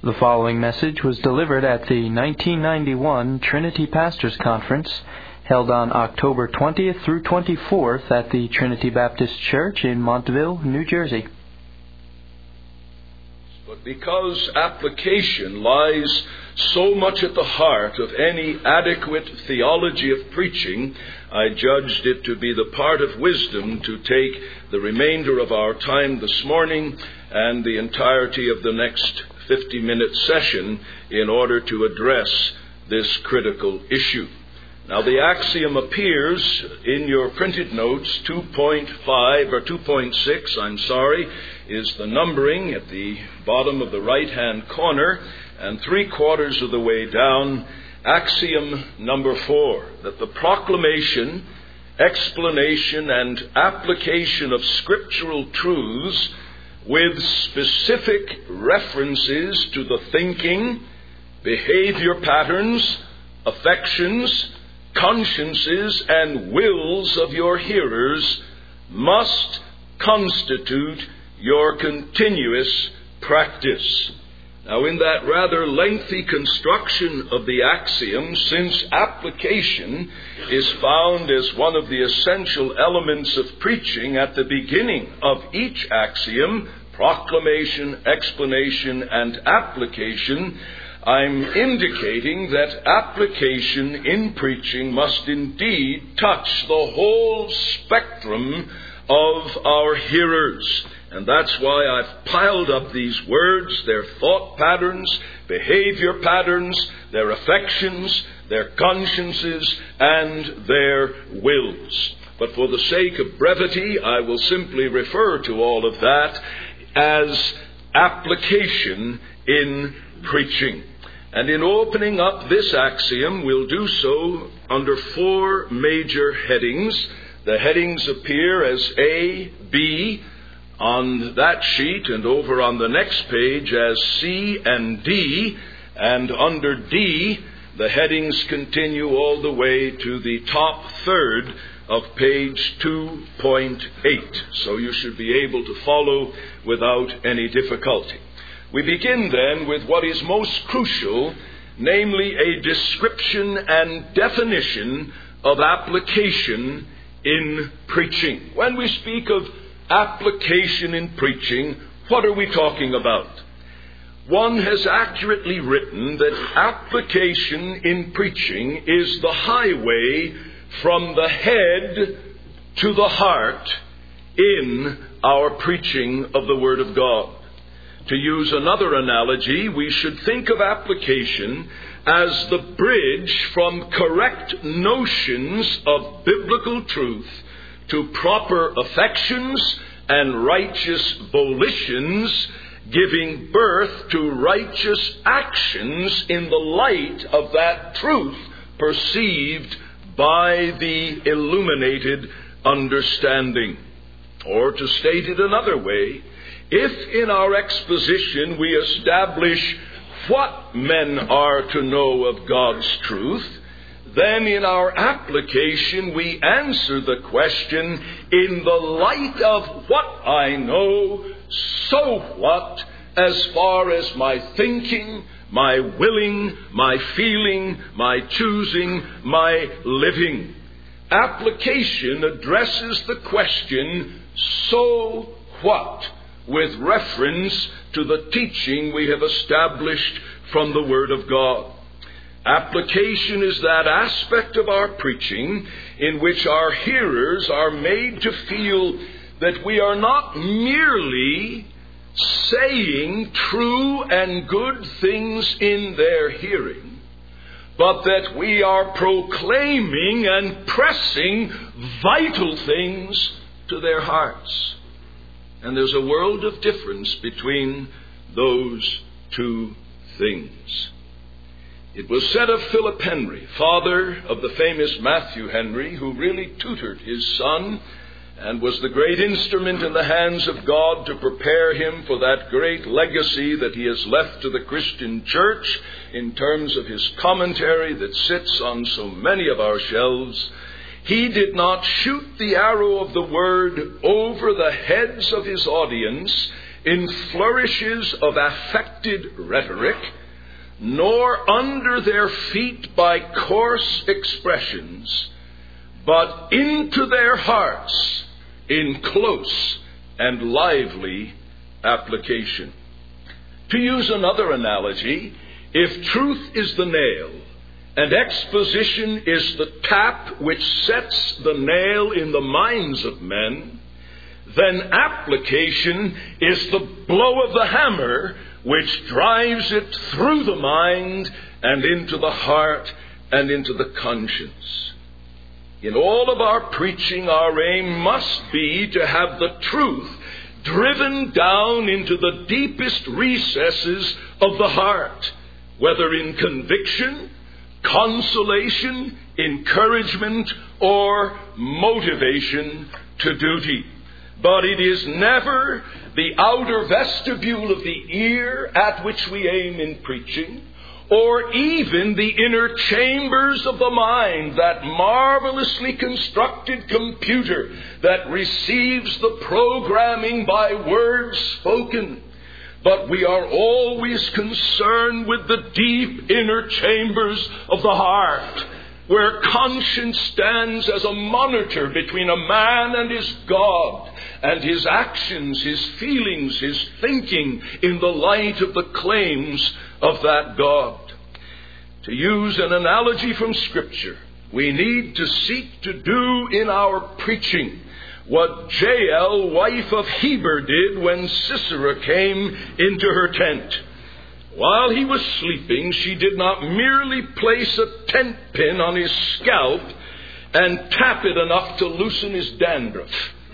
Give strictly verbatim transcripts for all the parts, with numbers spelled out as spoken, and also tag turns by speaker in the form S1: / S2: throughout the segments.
S1: The following message was delivered at the nineteen ninety-one Trinity Pastors Conference, held on October twentieth through twenty-fourth at the Trinity Baptist Church in Montville, New Jersey.
S2: But because application lies so much at the heart of any adequate theology of preaching, I judged it to be the part of wisdom to take the remainder of our time this morning and the entirety of the next fifty-minute session in order to address this critical issue. Now, the axiom appears in your printed notes. two point five, or two point six, I'm sorry, is the numbering at the bottom of the right-hand corner, and three quarters of the way down, axiom number four, that the proclamation, explanation, and application of scriptural truths with specific references to the thinking, behavior patterns, affections, consciences, and wills of your hearers must constitute your continuous practice. Now, in that rather lengthy construction of the axiom, since application is found as one of the essential elements of preaching at the beginning of each axiom, proclamation, explanation, and application, I'm indicating that application in preaching must indeed touch the whole spectrum of our hearers. And that's why I've piled up these words, their thought patterns, behavior patterns, their affections, their consciences, and their wills. But for the sake of brevity, I will simply refer to all of that as application in preaching. And in opening up this axiom, we'll do so under four major headings. The headings appear as A, B, on that sheet, and over on the next page as C and D, and under D, the headings continue all the way to the top third of page two point eight. So you should be able to follow without any difficulty. We begin then with what is most crucial, namely a description and definition of application in preaching. When we speak of application in preaching, what are we talking about? One has accurately written that application in preaching is the highway from the head to the heart in our preaching of the Word of God. To use another analogy, we should think of application as the bridge from correct notions of biblical truth to proper affections and righteous volitions, giving birth to righteous actions in the light of that truth perceived by the illuminated understanding. Or to state it another way, if in our exposition we establish what men are to know of God's truth, then in our application we answer the question, in the light of what I know, so what, as far as my thinking, my willing, my feeling, my choosing, my living. Application addresses the question, so what, with reference to the teaching we have established from the Word of God. Application is that aspect of our preaching in which our hearers are made to feel that we are not merely saying true and good things in their hearing, but that we are proclaiming and pressing vital things to their hearts. And there's a world of difference between those two things. It was said of Philip Henry, father of the famous Matthew Henry, who really tutored his son and was the great instrument in the hands of God to prepare him for that great legacy that he has left to the Christian church in terms of his commentary that sits on so many of our shelves. He did not shoot the arrow of the word over the heads of his audience in flourishes of affected rhetoric, nor under their feet by coarse expressions, but into their hearts in close and lively application. To use another analogy, if truth is the nail, and exposition is the tap which sets the nail in the minds of men, then application is the blow of the hammer which drives it through the mind and into the heart and into the conscience. In all of our preaching, our aim must be to have the truth driven down into the deepest recesses of the heart, whether in conviction, consolation, encouragement, or motivation to duty. But it is never the outer vestibule of the ear at which we aim in preaching, or even the inner chambers of the mind, that marvelously constructed computer that receives the programming by words spoken. But we are always concerned with the deep inner chambers of the heart, where conscience stands as a monitor between a man and his God, and his actions, his feelings, his thinking in the light of the claims of that God. To use an analogy from Scripture, we need to seek to do in our preaching what Jael, wife of Heber, did when Sisera came into her tent. While he was sleeping, she did not merely place a tent pin on his scalp and tap it enough to loosen his dandruff.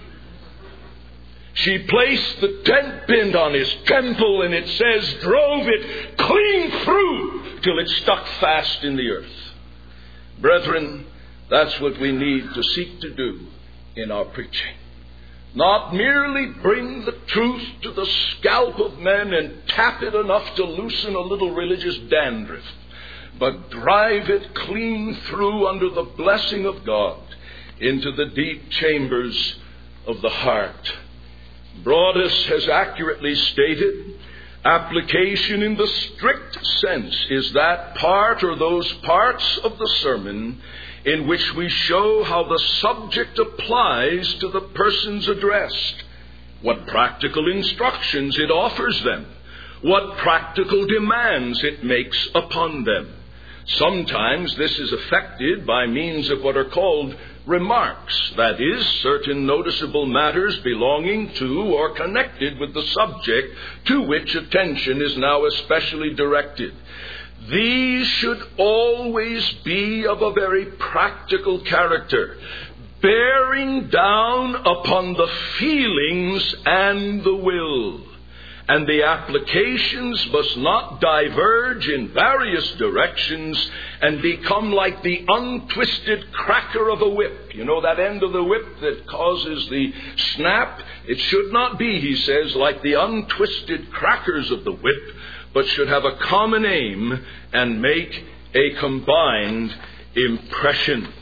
S2: She placed the tent pin on his temple, and it says, drove it clean through till it stuck fast in the earth. Brethren, that's what we need to seek to do in our preaching. Not merely bring the truth to the scalp of men and tap it enough to loosen a little religious dandruff, but drive it clean through under the blessing of God into the deep chambers of the heart. Broadus has accurately stated, application in the strict sense is that part or those parts of the sermon in which we show how the subject applies to the persons addressed, what practical instructions it offers them, what practical demands it makes upon them. Sometimes this is effected by means of what are called remarks, that is, certain noticeable matters belonging to or connected with the subject to which attention is now especially directed. These should always be of a very practical character, bearing down upon the feelings and the will. And the applications must not diverge in various directions and become like the untwisted cracker of a whip. You know that end of the whip that causes the snap? It should not be, he says, like the untwisted crackers of the whip, but should have a common aim and make a combined impression.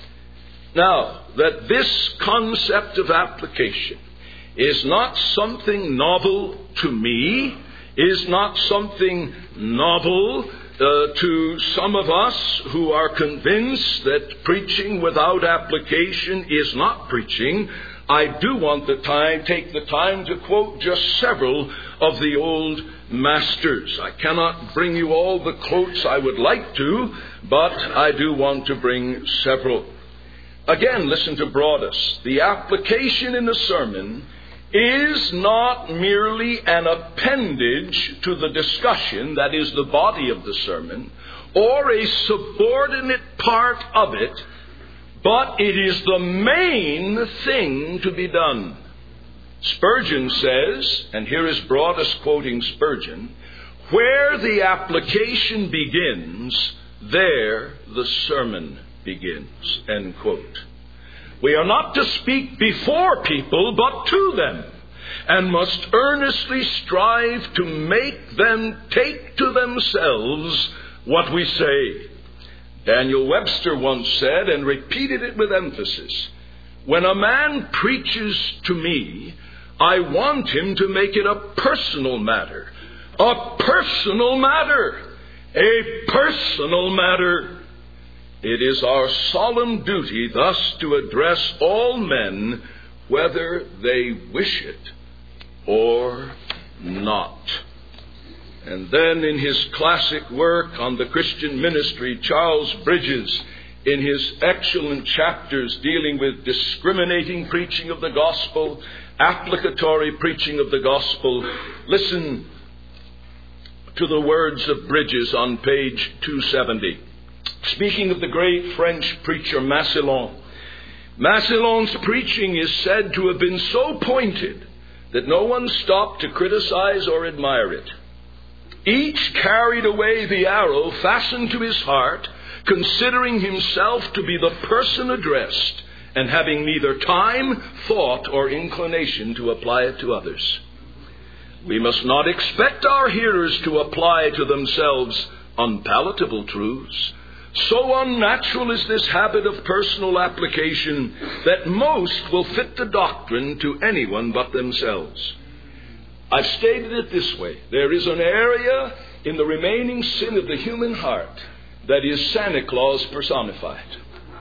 S2: Now, that this concept of application is not something novel to me, is not something novel uh, to some of us who are convinced that preaching without application is not preaching. I do want the time, take the time to quote just several of the old masters. I cannot bring you all the quotes I would like to, but I do want to bring several. Again, listen to Broadus. The application in the sermon is not merely an appendage to the discussion, that is the body of the sermon, or a subordinate part of it, but it is the main thing to be done. Spurgeon says, and here is Broadus quoting Spurgeon, where the application begins, there the sermon begins, end quote. We are not to speak before people, but to them, and must earnestly strive to make them take to themselves what we say. Daniel Webster once said, and repeated it with emphasis, when a man preaches to me, I want him to make it a personal matter. A personal matter. A personal matter. It is our solemn duty thus to address all men, whether they wish it or not. And then in his classic work on the Christian ministry, Charles Bridges, in his excellent chapters dealing with discriminating preaching of the gospel, applicatory preaching of the gospel, listen to the words of Bridges on page two seventy. Speaking of the great French preacher Massillon, Massillon's preaching is said to have been so pointed that no one stopped to criticize or admire it. Each carried away the arrow fastened to his heart, considering himself to be the person addressed, and having neither time, thought, or inclination to apply it to others. We must not expect our hearers to apply to themselves unpalatable truths. So unnatural is this habit of personal application that most will fit the doctrine to anyone but themselves. I've stated it this way. There is an area in the remaining sin of the human heart that is Santa Claus personified.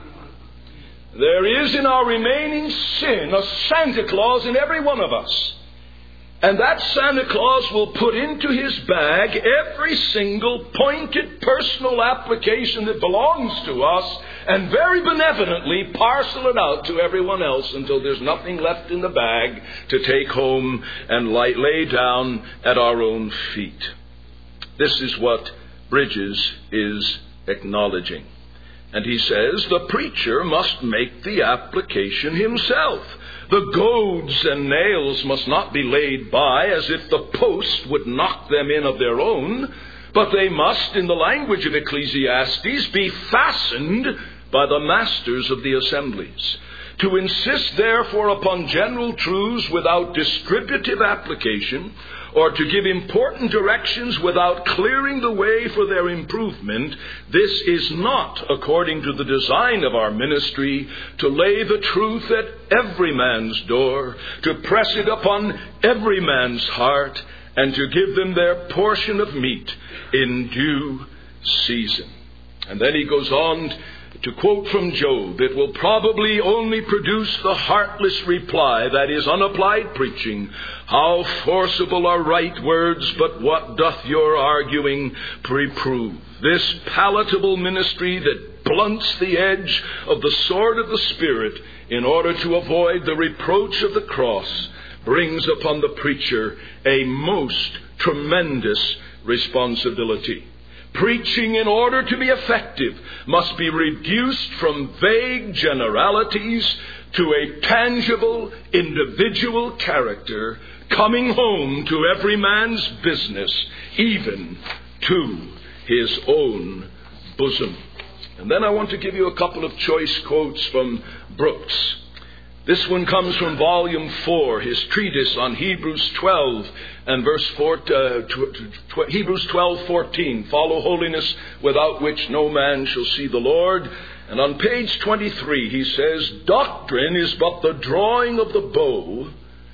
S2: There is in our remaining sin a Santa Claus in every one of us. And that Santa Claus will put into his bag every single pointed personal application that belongs to us and very benevolently parcel it out to everyone else until there's nothing left in the bag to take home and lay, lay down at our own feet. This is what Bridges is acknowledging. And he says the preacher must make the application himself. The goads and nails must not be laid by as if the post would knock them in of their own, but they must, in the language of Ecclesiastes, be fastened by the masters of the assemblies. To insist, therefore, upon general truths without distributive application, or to give important directions without clearing the way for their improvement, this is not according to the design of our ministry to lay the truth at every man's door, to press it upon every man's heart, and to give them their portion of meat in due season. And then he goes on to quote from Job, it will probably only produce the heartless reply, that is, unapplied preaching. How forcible are right words, but what doth your arguing reprove? This palatable ministry that blunts the edge of the sword of the Spirit in order to avoid the reproach of the cross brings upon the preacher a most tremendous responsibility. Preaching, in order to be effective, must be reduced from vague generalities to a tangible, individual character, coming home to every man's business, even to his own bosom. And then I want to give you a couple of choice quotes from Brooks. This one comes from volume four, his treatise on Hebrews twelve and verse four, uh, tw- tw- Hebrews twelve fourteen. Follow holiness, without which no man shall see the Lord. And on page twenty-three, he says, doctrine is but the drawing of the bow.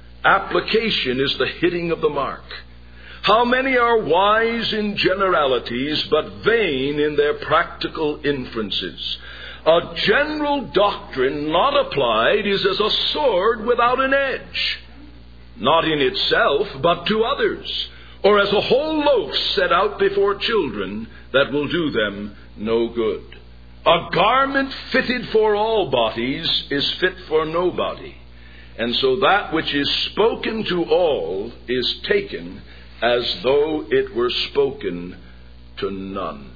S2: Application is the hitting of the mark. How many are wise in generalities, but vain in their practical inferences? A general doctrine not applied is as a sword without an edge, not in itself, but to others, or as a whole loaf set out before children that will do them no good. A garment fitted for all bodies is fit for nobody, and so that which is spoken to all is taken as though it were spoken to none.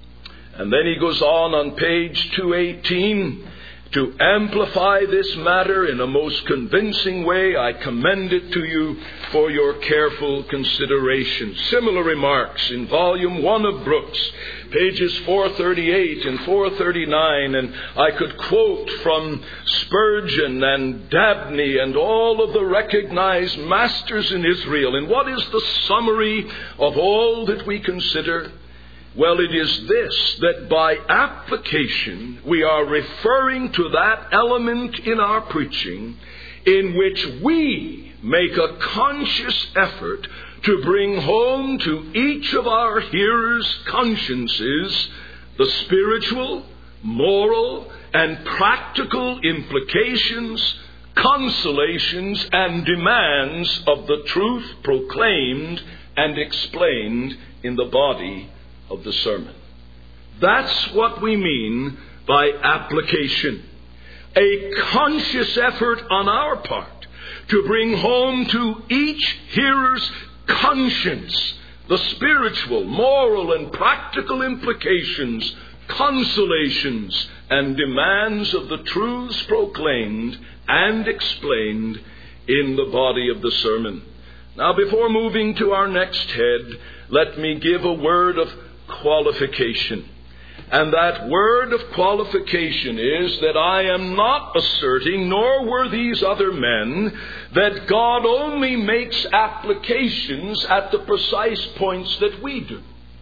S2: And then he goes on on page two eighteen, to amplify this matter in a most convincing way. I commend it to you for your careful consideration. Similar remarks in volume one of Brooks, pages four thirty-eight and four thirty-nine, and I could quote from Spurgeon and Dabney and all of the recognized masters in Israel. And what is the summary of all that we consider? Well, it is this, that by application we are referring to that element in our preaching in which we make a conscious effort to bring home to each of our hearers' consciences the spiritual, moral, and practical implications, consolations, and demands of the truth proclaimed and explained in the body of the sermon. That's what we mean by application. A conscious effort on our part to bring home to each hearer's conscience the spiritual, moral, and practical implications, consolations, and demands of the truths proclaimed and explained in the body of the sermon. Now, before moving to our next head, let me give a word of qualification. And that word of qualification is that I am not asserting, nor were these other men, that God only makes applications at the precise points that we do.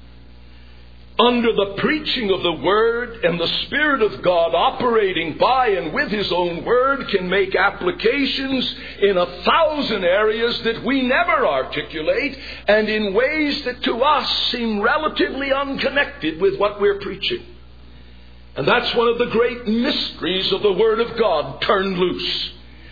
S2: Under the preaching of the Word, and the Spirit of God operating by and with His own Word can make applications in a thousand areas that we never articulate, and in ways that to us seem relatively unconnected with what we're preaching. And that's one of the great mysteries of the Word of God turned loose.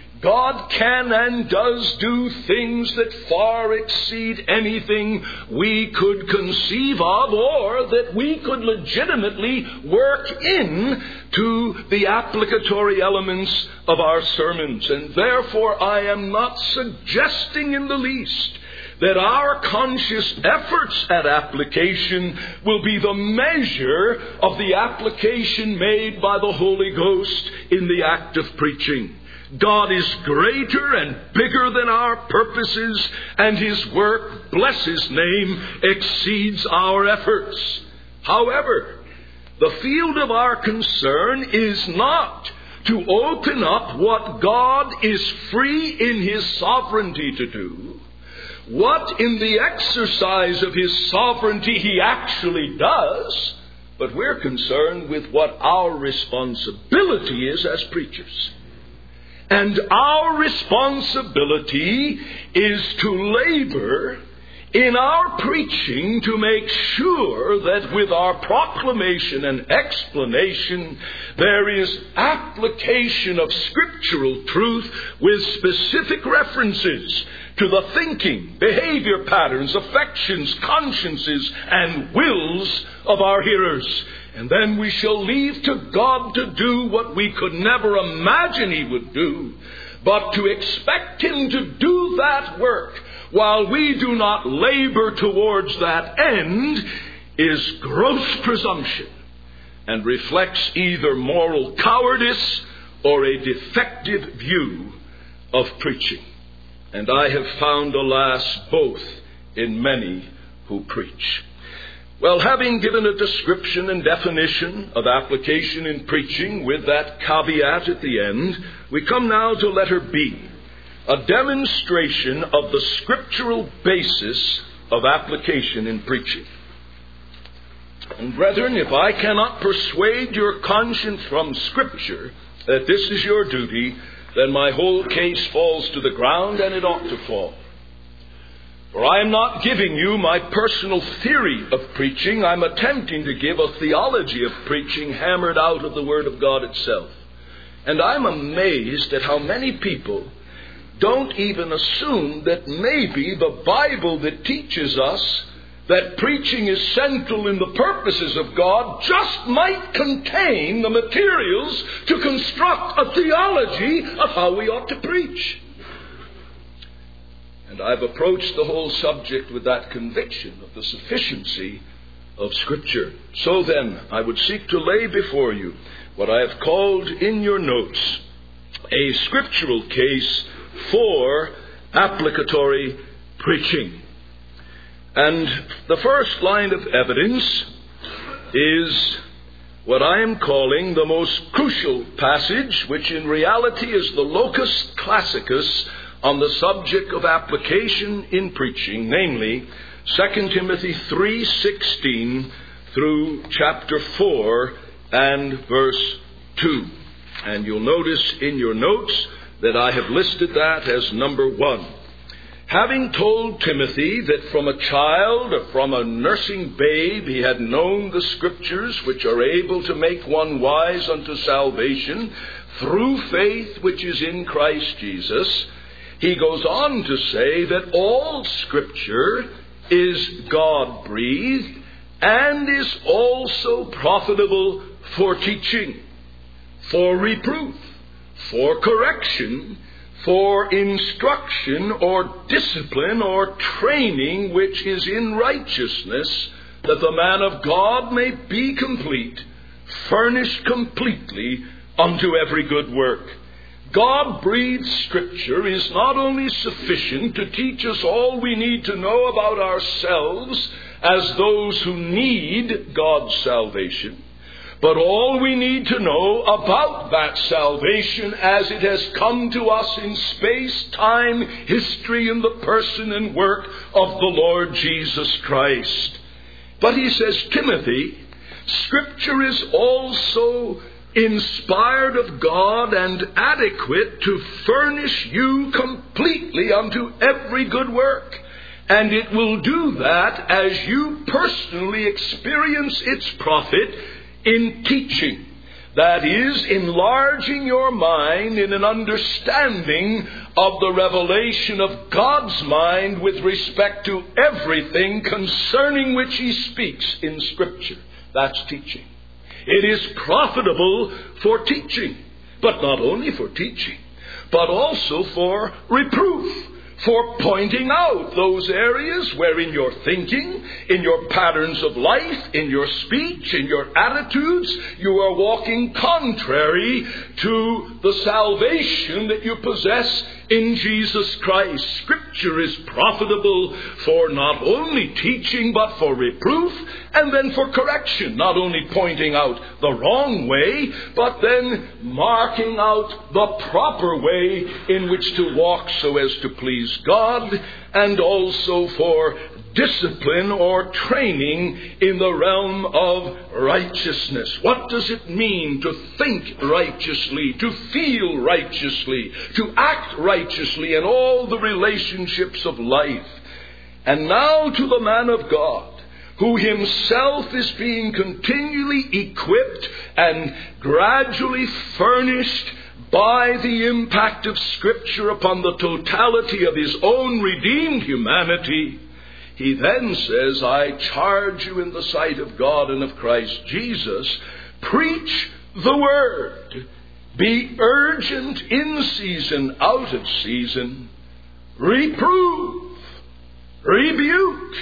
S2: God can and does do things that far exceed anything we could conceive of, or that we could legitimately work in to the applicatory elements of our sermons. And therefore I am not suggesting in the least that our conscious efforts at application will be the measure of the application made by the Holy Ghost in the act of preaching. God is greater and bigger than our purposes, and His work, bless His name, exceeds our efforts. However, the field of our concern is not to open up what God is free in His sovereignty to do, what in the exercise of His sovereignty He actually does, but we're concerned with what our responsibility is as preachers. And our responsibility is to labor in our preaching to make sure that with our proclamation and explanation there is application of scriptural truth with specific references to the thinking, behavior patterns, affections, consciences, and wills of our hearers. And then we shall leave to God to do what we could never imagine He would do. But to expect Him to do that work while we do not labor towards that end is gross presumption and reflects either moral cowardice or a defective view of preaching. And I have found, alas, both in many who preach. Well, having given a description and definition of application in preaching with that caveat at the end, we come now to letter B, a demonstration of the scriptural basis of application in preaching. And brethren, if I cannot persuade your conscience from Scripture that this is your duty, then my whole case falls to the ground, and it ought to fall. For I am not giving you my personal theory of preaching. I'm attempting to give a theology of preaching hammered out of the Word of God itself. And I'm amazed at how many people don't even assume that maybe the Bible that teaches us that preaching is central in the purposes of God just might contain the materials to construct a theology of how we ought to preach. And I've approached the whole subject with that conviction of the sufficiency of Scripture. So then, I would seek to lay before you what I have called in your notes a scriptural case for applicatory preaching. And the first line of evidence is what I am calling the most crucial passage, which in reality is the locus classicus on the subject of application in preaching, namely Second Timothy three sixteen through chapter four and verse two. And you'll notice in your notes that I have listed that as number one. having told Timothy that from a child or from a nursing babe he had known the Scriptures, which are able to make one wise unto salvation through faith which is in Christ Jesus, he goes on to say that all Scripture is God-breathed and is also profitable for teaching, for reproof, for correction, for instruction or discipline or training which is in righteousness, that the man of God may be complete, furnished completely unto every good work. God-breathed Scripture is not only sufficient to teach us all we need to know about ourselves as those who need God's salvation, but all we need to know about that salvation as it has come to us in space, time, history, in the person and work of the Lord Jesus Christ. But he says, Timothy, Scripture is also inspired of God and adequate to furnish you completely unto every good work. And it will do that as you personally experience its profit in teaching. That is, enlarging your mind in an understanding of the revelation of God's mind with respect to everything concerning which he speaks in Scripture. That's teaching. It is profitable for teaching, but not only for teaching, but also for reproof, for pointing out those areas where in your thinking, in your patterns of life, in your speech, in your attitudes, you are walking contrary to the salvation that you possess in Jesus Christ. Scripture is profitable for not only teaching, but for reproof, and then for correction. Not only pointing out the wrong way, but then marking out the proper way in which to walk so as to please God, and also for discipline or training in the realm of righteousness. What does it mean to think righteously, to feel righteously, to act righteously in all the relationships of life? And now to the man of God, who himself is being continually equipped and gradually furnished by the impact of Scripture upon the totality of his own redeemed humanity, he then says, I charge you in the sight of God and of Christ Jesus, preach the word. Be urgent in season, out of season. Reprove, rebuke,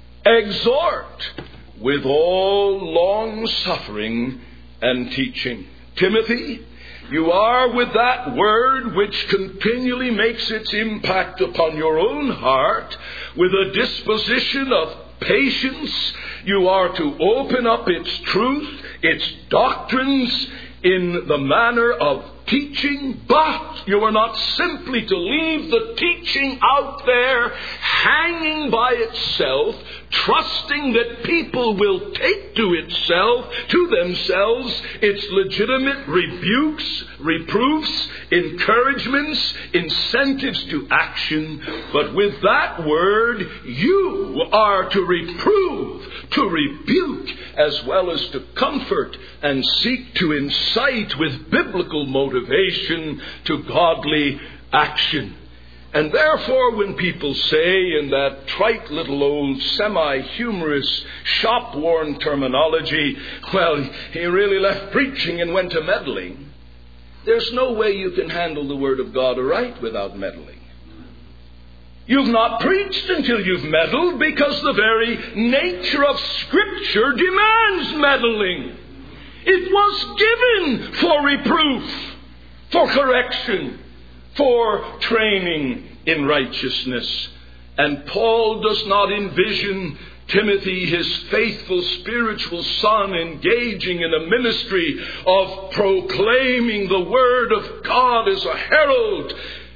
S2: exhort with all long suffering and teaching. Timothy, you are with that word which continually makes its impact upon your own heart with a disposition of patience. You are to open up its truth, its doctrines in the manner of teaching, but you are not simply to leave the teaching out there hanging by itself, trusting that people will take to itself, to themselves, its legitimate rebukes, reproofs, encouragements, incentives to action. But with that word, you are to reprove, to rebuke, as well as to comfort and seek to incite with biblical motivation to godly action. And therefore, when people say in that trite little old semi-humorous, shop-worn terminology, well, he really left preaching and went to meddling, there's no way you can handle the Word of God aright without meddling. You've not preached until you've meddled, because the very nature of Scripture demands meddling. It was given for reproof, for correction, for training in righteousness. And Paul does not envision Timothy, his faithful spiritual son, engaging in a ministry of proclaiming the Word of God as a herald,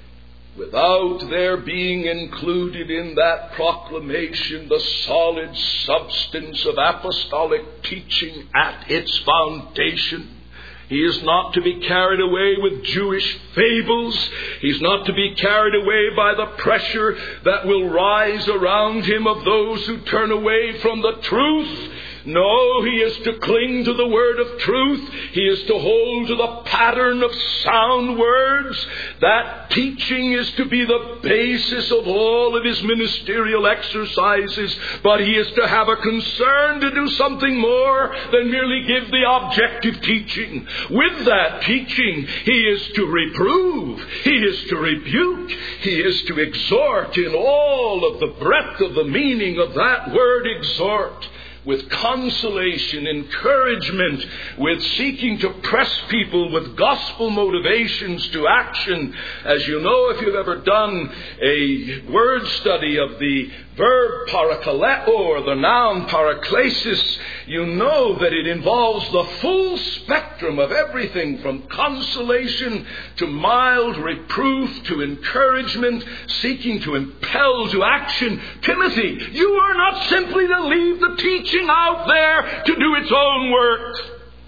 S2: without there being included in that proclamation the solid substance of apostolic teaching at its foundation. He is not to be carried away with Jewish fables. He's not to be carried away by the pressure that will rise around him of those who turn away from the truth. No, he is to cling to the word of truth. He is to hold to the pattern of sound words. That teaching is to be the basis of all of his ministerial exercises. But he is to have a concern to do something more than merely give the objective teaching. With that teaching, he is to reprove. He is to rebuke. He is to exhort in all of the breadth of the meaning of that word exhort. With consolation, encouragement, with seeking to press people with gospel motivations to action. As you know, if you've ever done a word study of the verb parakaleo or the noun paraklesis, you know that it involves the full spectrum of everything from consolation to mild reproof to encouragement, seeking to impel to action. Timothy, you are not simply to leave the teaching out there to do its own work.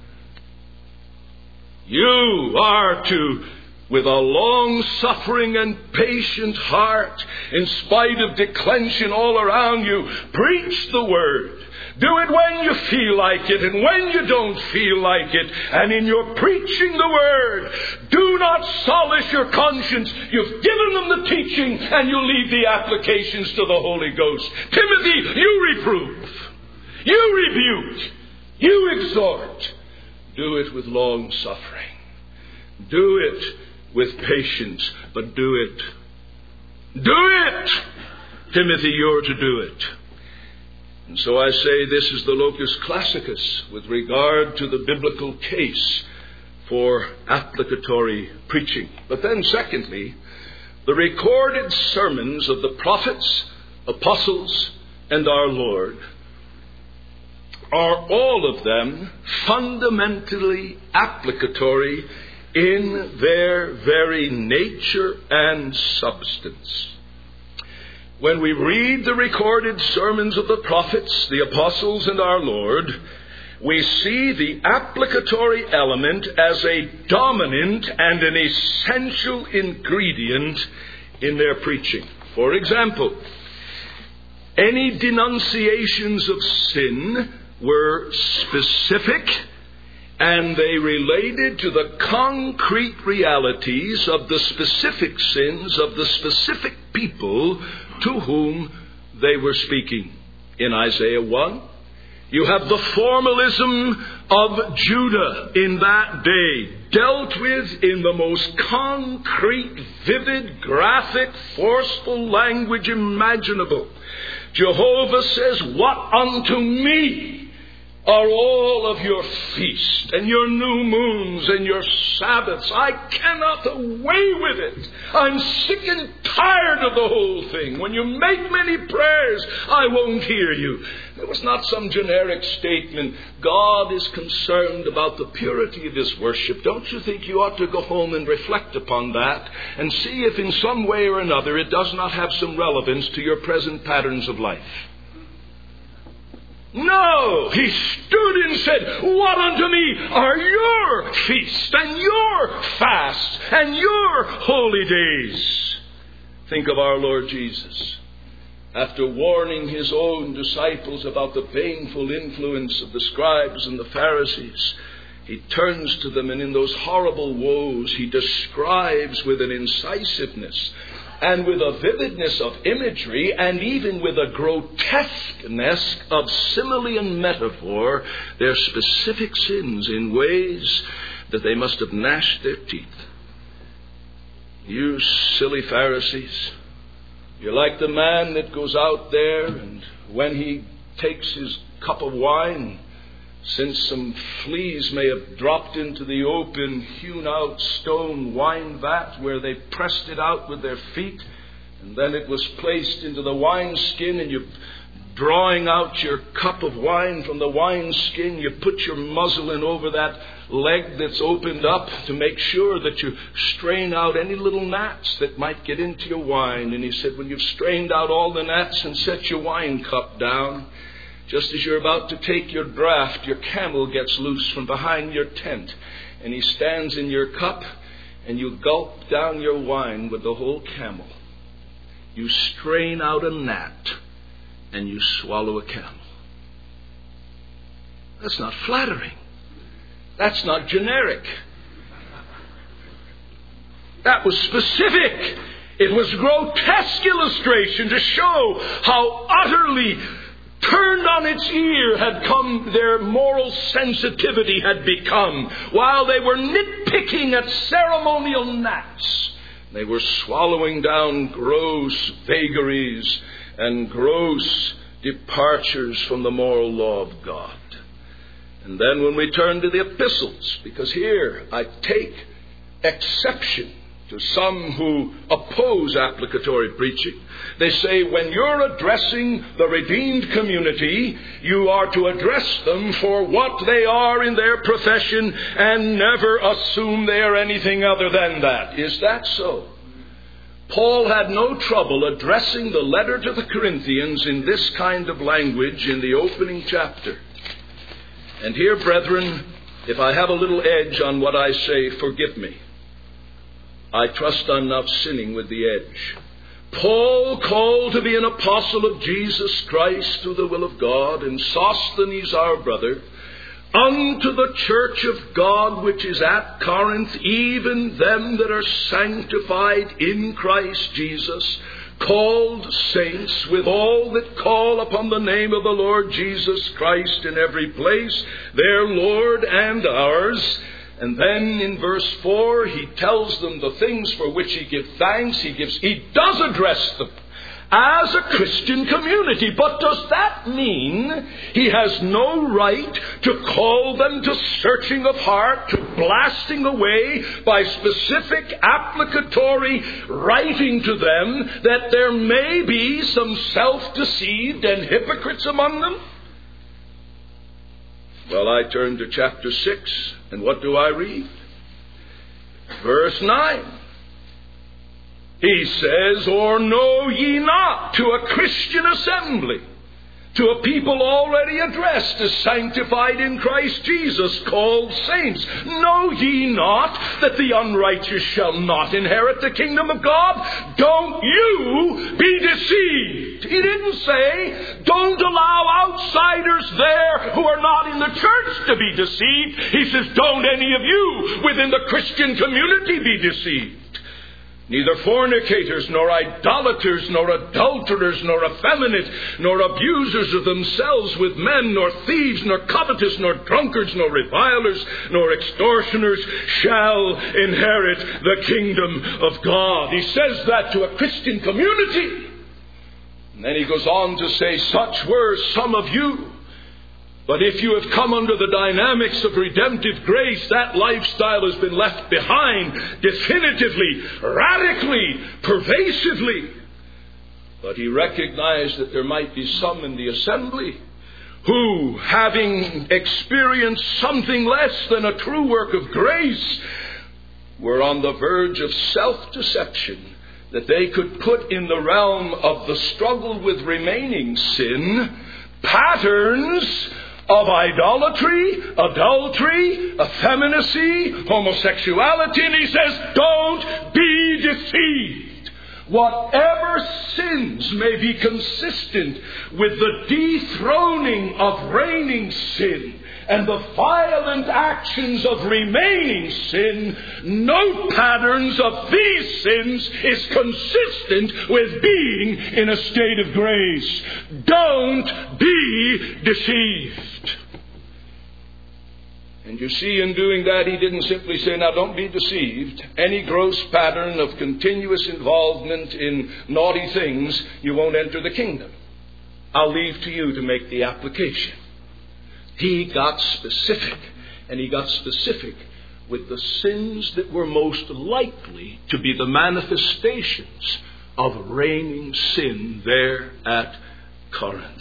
S2: You are to, with a long-suffering and patient heart, in spite of declension all around you, preach the word. Do it when you feel like it and when you don't feel like it. And in your preaching the word, do not solace your conscience. You've given them the teaching and you leave the applications to the Holy Ghost. Timothy, you reprove. You rebuke. You exhort. Do it with long suffering. Do it with patience, but do it. Do it! Timothy, you're to do it. And so I say this is the locus classicus with regard to the biblical case for applicatory preaching. But then secondly, the recorded sermons of the prophets, apostles, and our Lord are all of them fundamentally applicatory in their very nature and substance. When we read the recorded sermons of the prophets, the apostles, and our Lord, we see the applicatory element as a dominant and an essential ingredient in their preaching. For example, any denunciations of sin were specific, and they related to the concrete realities of the specific sins of the specific people to whom they were speaking. In Isaiah one, you have the formalism of Judah in that day, dealt with in the most concrete, vivid, graphic, forceful language imaginable. Jehovah says, "What unto me are all of your feasts and your new moons and your Sabbaths? I cannot away with it. I'm sick and tired of the whole thing. When you make many prayers, I won't hear you." It was not some generic statement. God is concerned about the purity of his worship. Don't you think you ought to go home and reflect upon that and see if in some way or another it does not have some relevance to your present patterns of life? No, he stood and said, "What unto me are your feasts and your fasts and your holy days?" Think of our Lord Jesus. After warning his own disciples about the baneful influence of the scribes and the Pharisees, he turns to them, and in those horrible woes he describes with an incisiveness and with a vividness of imagery, and even with a grotesqueness of simile and metaphor, their specific sins in ways that they must have gnashed their teeth. You silly Pharisees, you're like the man that goes out there, and when he takes his cup of wine, since some fleas may have dropped into the open, hewn-out stone wine vat where they pressed it out with their feet, and then it was placed into the wineskin, and you, drawing out your cup of wine from the wineskin, you put your muzzle in over that leg that's opened up to make sure that you strain out any little gnats that might get into your wine. And he said, when you've strained out all the gnats and set your wine cup down, just as you're about to take your draught, your camel gets loose from behind your tent. and he stands in your cup, and you gulp down your wine with the whole camel. You strain out a gnat, and you swallow a camel. That's not flattering. That's not generic. That was specific. It was grotesque illustration to show how utterly turned on its ear had come their moral sensitivity had become. While they were nitpicking at ceremonial gnats, they were swallowing down gross vagaries and gross departures from the moral law of God. And then when we turn to the epistles, because here I take exception to some who oppose applicatory preaching. They say when you're addressing the redeemed community, you are to address them for what they are in their profession and never assume they are anything other than that. Is that so? Paul had no trouble addressing the letter to the Corinthians in this kind of language in the opening chapter. And here, brethren, if I have a little edge on what I say, forgive me. I trust I'm not sinning with the edge. Paul, called to be an apostle of Jesus Christ through the will of God, and Sosthenes our brother, unto the church of God which is at Corinth, even them that are sanctified in Christ Jesus, called saints, with all that call upon the name of the Lord Jesus Christ in every place, their Lord and ours. And then in verse four, he tells them the things for which he gives thanks. He gives, he does address them as a Christian community. But does that mean he has no right to call them to searching of heart, to blasting away by specific applicatory writing to them that there may be some self-deceived and hypocrites among them? Well, I turn to chapter six, and what do I read? Verse nine. He says, or know ye not, to a Christian assembly, to a people already addressed as sanctified in Christ Jesus, called saints, know ye not that the unrighteous shall not inherit the kingdom of God? Don't you be deceived. He didn't say, don't allow outsiders there who are not in the church to be deceived. He says, don't any of you within the Christian community be deceived. Neither fornicators, nor idolaters, nor adulterers, nor effeminate, nor abusers of themselves with men, nor thieves, nor covetous, nor drunkards, nor revilers, nor extortioners shall inherit the kingdom of God. He says that to a Christian community. And then he goes on to say, such were some of you. But if you have come under the dynamics of redemptive grace, that lifestyle has been left behind definitively, radically, pervasively. But he recognized that there might be some in the assembly who, having experienced something less than a true work of grace, were on the verge of self-deception, that they could put in the realm of the struggle with remaining sin patterns of idolatry, adultery, effeminacy, homosexuality. And he says, don't be deceived. Whatever sins may be consistent with the dethroning of reigning sin and the violent actions of remaining sin, no patterns of these sins is consistent with being in a state of grace. Don't be deceived. And you see, in doing that, he didn't simply say, now don't be deceived. Any gross pattern of continuous involvement in naughty things, you won't enter the kingdom. I'll leave to you to make the application. He got specific, and he got specific with the sins that were most likely to be the manifestations of reigning sin there at Corinth.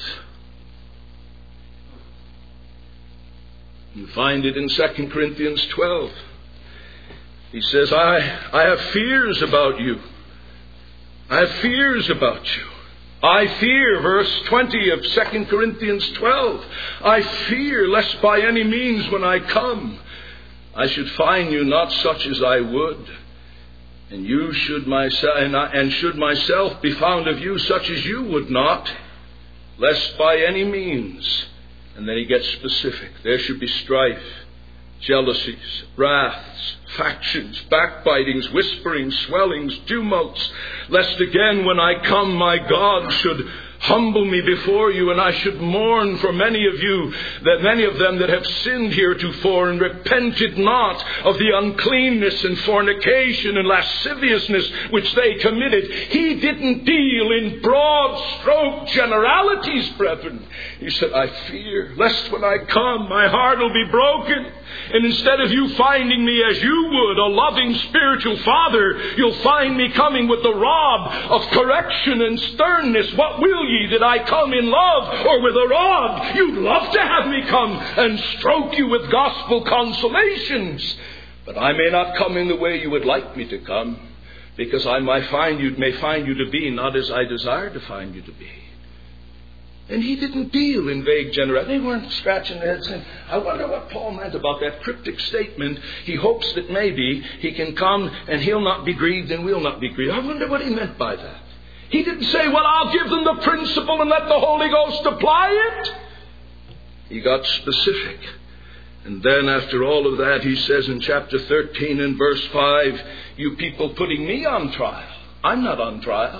S2: You find it in Second Corinthians twelve. He says, I, I have fears about you. I have fears about you. I fear, verse twenty of Second Corinthians twelve, I fear lest by any means when I come, I should find you not such as I would, and you should myself and, I, and should myself be found of you such as you would not, lest by any means. And then he gets specific. There should be strife, jealousies, wraths, factions, backbitings, whisperings, swellings, tumults, lest again when I come my God should humble me before you, and I should mourn for many of you, that many of them that have sinned heretofore and repented not of the uncleanness and fornication and lasciviousness which they committed. He didn't deal in broad stroke generalities, brethren. He said, I fear lest when I come my heart will be broken, and instead of you finding me as you would, a loving spiritual father, you'll find me coming with the rod of correction and sternness. What will ye, that I come in love or with a rod? You'd love to have me come and stroke you with gospel consolations. But I may not come in the way you would like me to come, because I might find you, may find you to be not as I desire to find you to be. And he didn't deal in vague generalities. They weren't scratching their heads saying, I wonder what Paul meant about that cryptic statement. He hopes that maybe he can come and he'll not be grieved and we'll not be grieved. I wonder what he meant by that. He didn't say, well, I'll give them the principle and let the Holy Ghost apply it. He got specific. And then after all of that, he says in chapter thirteen and verse five, you people putting me on trial. I'm not on trial.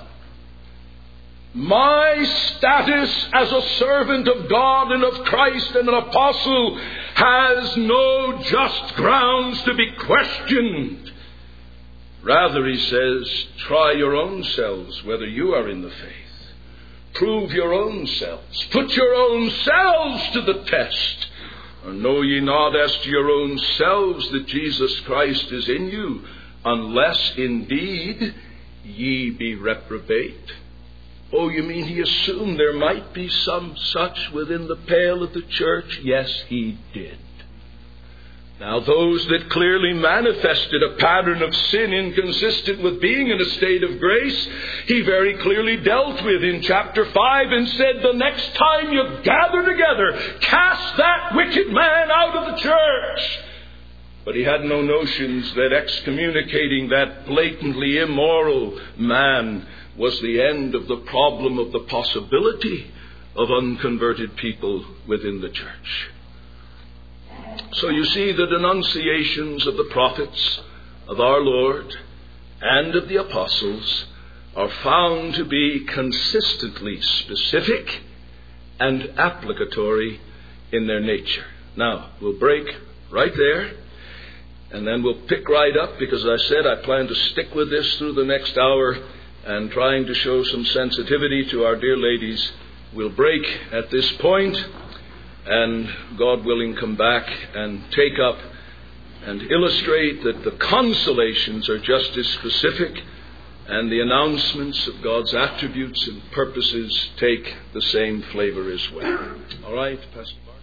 S2: My status as a servant of God and of Christ and an apostle has no just grounds to be questioned. Rather, he says, try your own selves whether you are in the faith. Prove your own selves. Put your own selves to the test. Or know ye not as to your own selves that Jesus Christ is in you, unless indeed ye be reprobate? Oh, you mean he assumed there might be some such within the pale of the church? Yes, he did. Now, those that clearly manifested a pattern of sin inconsistent with being in a state of grace, he very clearly dealt with in chapter five and said, the next time you gather together, cast that wicked man out of the church. But he had no notions that excommunicating that blatantly immoral man was the end of the problem of the possibility of unconverted people within the church. So you see, the denunciations of the prophets, of our Lord, and of the apostles are found to be consistently specific and applicatory in their nature. Now, we'll break right there, and then we'll pick right up, because as I said, I plan to stick with this through the next hour, and trying to show some sensitivity to our dear ladies. We'll break at this point, and God willing come back and take up and illustrate that the consolations are just as specific, and the announcements of God's attributes and purposes take the same flavor as well. All right, Pastor Mark?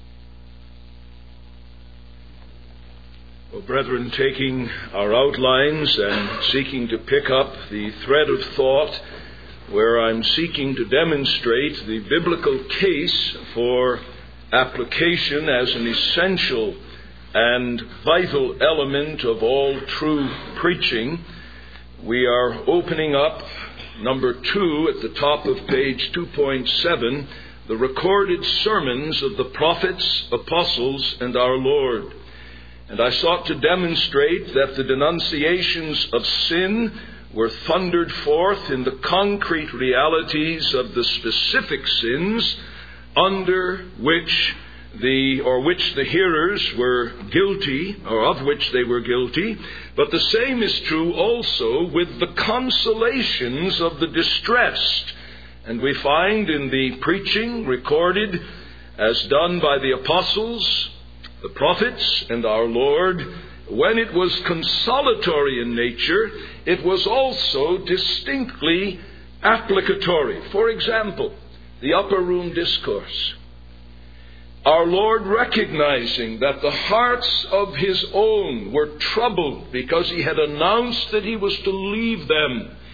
S2: Well, brethren, taking our outlines and seeking to pick up the thread of thought where I'm seeking to demonstrate the biblical case for application as an essential and vital element of all true preaching, we are opening up number two at the top of page two point seven, the recorded sermons of the prophets, apostles, and our Lord. And I sought to demonstrate that the denunciations of sin were thundered forth in the concrete realities of the specific sins under which the, or which the hearers were guilty, or of which they were guilty. But the same is true also with the consolations of the distressed. And we find in the preaching recorded as done by the apostles, the prophets, and our Lord, when it was consolatory in nature, it was also distinctly applicatory. For example, the upper room discourse. Our Lord, recognizing that the hearts of his own were troubled because he had announced that he was to leave them,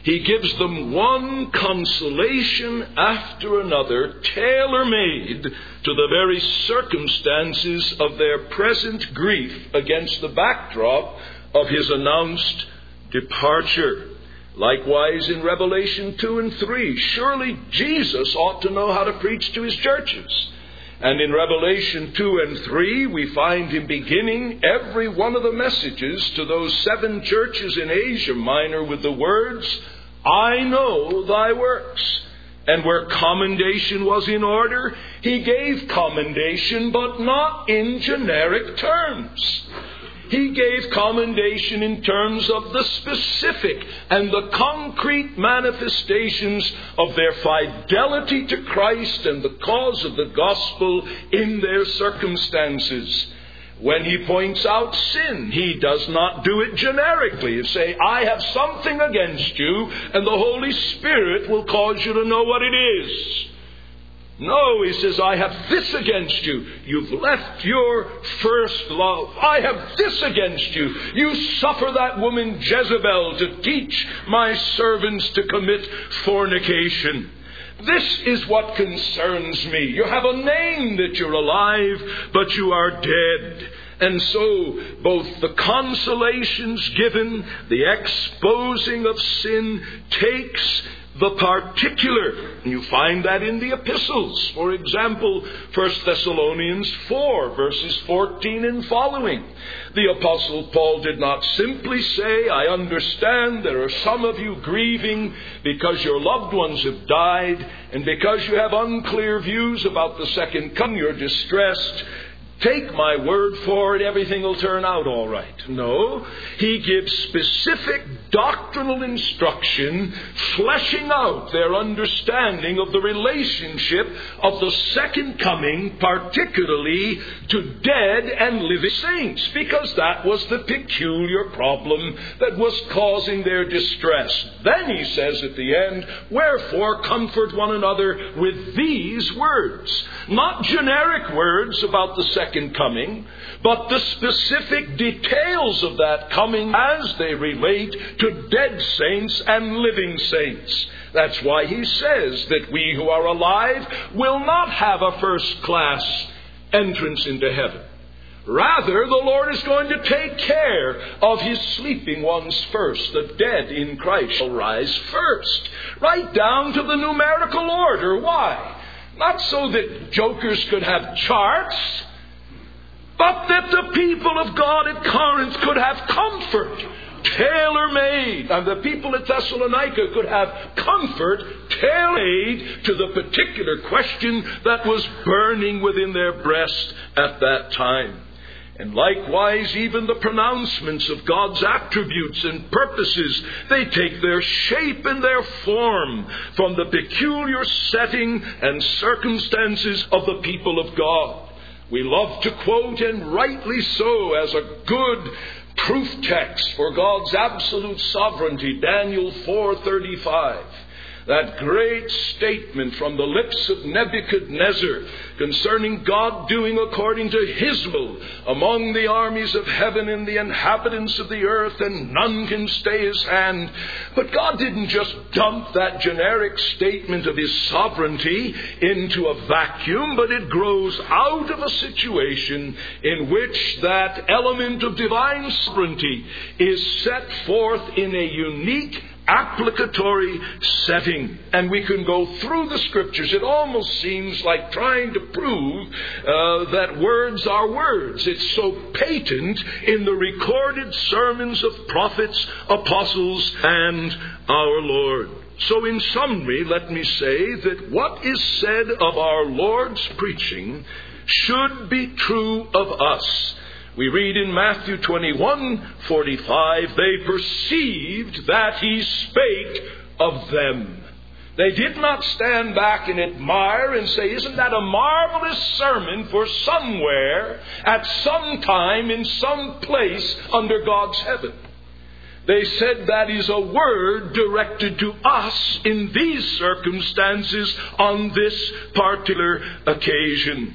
S2: He gives them one consolation after another, tailor-made to the very circumstances of their present grief against the backdrop of his announced departure. Likewise in Revelation two and three, surely Jesus ought to know how to preach to his churches. And in Revelation two and three, we find him beginning every one of the messages to those seven churches in Asia Minor with the words, I know thy works. And where commendation was in order, he gave commendation, but not in generic terms. He gave commendation in terms of the specific and the concrete manifestations of their fidelity to Christ and the cause of the gospel in their circumstances. When he points out sin, he does not do it generically and say, I have something against you, and the Holy Spirit will cause you to know what it is. No, he says, I have this against you. You've left your first love. I have this against you. You suffer that woman Jezebel to teach my servants to commit fornication. This is what concerns me. You have a name that you're alive, but you are dead. And so both the consolations given, the exposing of sin, takes the particular. You find that in the epistles. For example, First Thessalonians four, verses fourteen and following. The Apostle Paul did not simply say, I understand there are some of you grieving because your loved ones have died, and because you have unclear views about the second coming, you're distressed. Take my word for it, everything will turn out all right. No, he gives specific doctrinal instruction, fleshing out their understanding of the relationship of the second coming, particularly to dead and living saints, because that was the peculiar problem that was causing their distress. Then he says at the end, wherefore comfort one another with these words. Not generic words about the second coming, but the specific details of that coming as they relate to dead saints and living saints. That's why he says that we who are alive will not have a first-class entrance into heaven. Rather, the Lord is going to take care of his sleeping ones first. The dead in Christ shall rise first, right down to the numerical order. Why? Not so that jokers could have charts, but that the people of God at Corinth could have comfort, tailor-made. And the people at Thessalonica could have comfort, tailor-made to the particular question that was burning within their breast at that time. And likewise, even the pronouncements of God's attributes and purposes, they take their shape and their form from the peculiar setting and circumstances of the people of God. We love to quote, and rightly so, as a good proof text for God's absolute sovereignty, Daniel four thirty-five. That great statement from the lips of Nebuchadnezzar concerning God doing according to his will among the armies of heaven and the inhabitants of the earth, and none can stay his hand. But God didn't just dump that generic statement of his sovereignty into a vacuum, but it grows out of a situation in which that element of divine sovereignty is set forth in a unique applicatory setting. And we can go through the scriptures. It almost seems like trying to prove uh, that words are words. It's so patent in the recorded sermons of prophets, apostles, and our Lord. So in summary, let me say that what is said of our Lord's preaching should be true of us. We read in Matthew twenty-one forty-five, they perceived that he spake of them. They did not stand back and admire and say, isn't that a marvelous sermon for somewhere, at some time, in some place under God's heaven. They said that is a word directed to us in these circumstances on this particular occasion.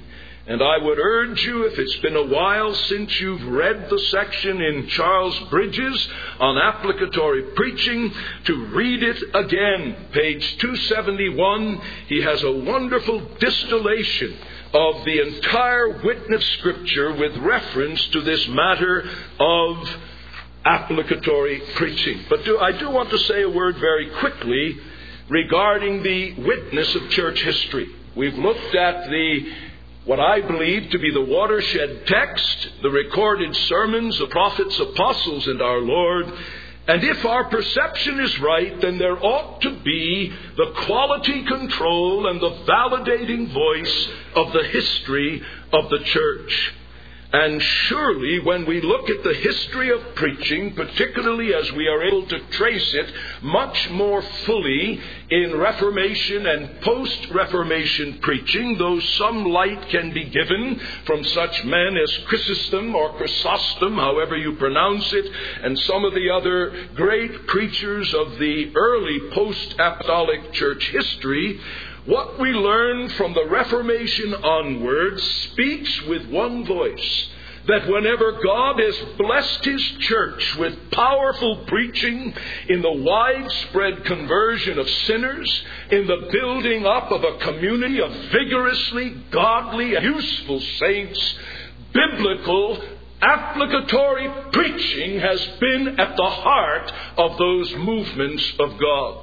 S2: And I would urge you, if it's been a while since you've read the section in Charles Bridges on applicatory preaching, to read it again. Page two seventy-one, he has a wonderful distillation of the entire witness Scripture with reference to this matter of applicatory preaching. But do, I do want to say a word very quickly regarding the witness of church history. We've looked at the what I believe to be the watershed text, the recorded sermons of prophets, apostles, and our Lord. And if our perception is right, then there ought to be the quality control and the validating voice of the history of the church. And surely when we look at the history of preaching, particularly as we are able to trace it much more fully in Reformation and post-Reformation preaching, though some light can be given from such men as Chrysostom or Chrysostom, however you pronounce it, and some of the other great preachers of the early post-apostolic church history, what we learn from the Reformation onward speaks with one voice, that whenever God has blessed His church with powerful preaching in the widespread conversion of sinners, in the building up of a community of vigorously godly and useful saints, biblical applicatory preaching has been at the heart of those movements of God.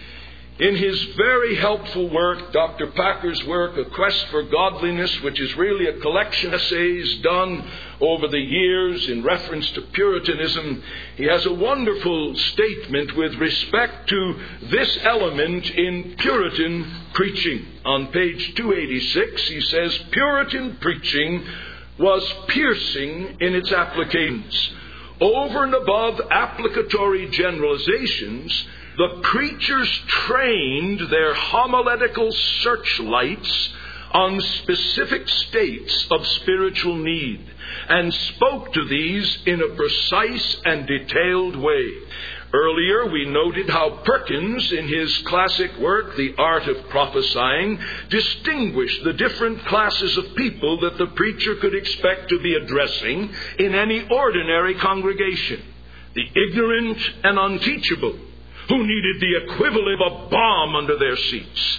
S2: In his very helpful work, Doctor Packer's work, A Quest for Godliness, which is really a collection of essays done over the years in reference to Puritanism, he has a wonderful statement with respect to this element in Puritan preaching. On page two eighty-six, he says, Puritan preaching was piercing in its applications. Over and above applicatory generalizations, the preachers trained their homiletical searchlights on specific states of spiritual need and spoke to these in a precise and detailed way. Earlier, we noted how Perkins, in his classic work, The Art of Prophesying, distinguished the different classes of people that the preacher could expect to be addressing in any ordinary congregation. The ignorant and unteachable, who needed the equivalent of a bomb under their seats.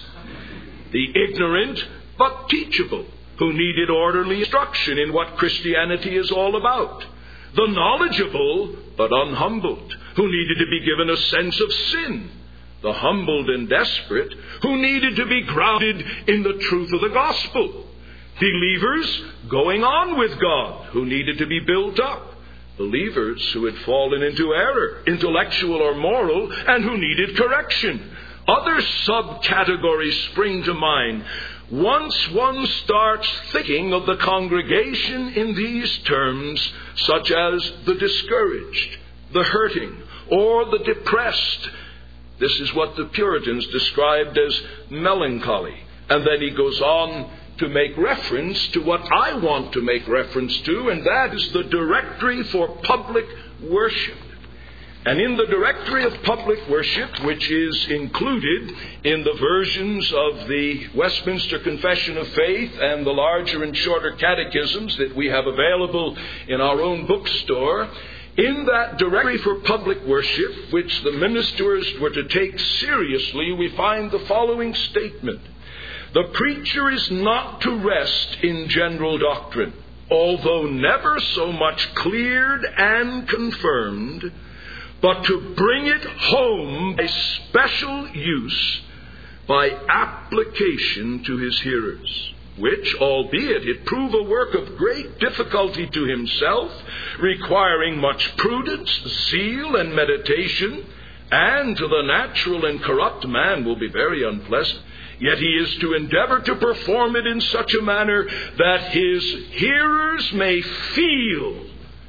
S2: The ignorant but teachable, who needed orderly instruction in what Christianity is all about. The knowledgeable but unhumbled, who needed to be given a sense of sin. The humbled and desperate, who needed to be grounded in the truth of the gospel. Believers going on with God, who needed to be built up. Believers who had fallen into error, intellectual or moral, and who needed correction. Other subcategories spring to mind. Once one starts thinking of the congregation in these terms, such as the discouraged, the hurting, or the depressed, this is what the Puritans described as melancholy. And then he goes on to make reference to what I want to make reference to, and that is the Directory for Public Worship. And in the Directory of Public Worship, which is included in the versions of the Westminster Confession of Faith and the larger and shorter catechisms that we have available in our own bookstore, in that Directory for Public Worship, which the ministers were to take seriously, we find the following statement. The preacher is not to rest in general doctrine, although never so much cleared and confirmed, but to bring it home by special use, by application to his hearers, which, albeit it prove a work of great difficulty to himself, requiring much prudence, zeal, and meditation, and to the natural and corrupt man will be very unpleasant, yet he is to endeavor to perform it in such a manner that his hearers may feel,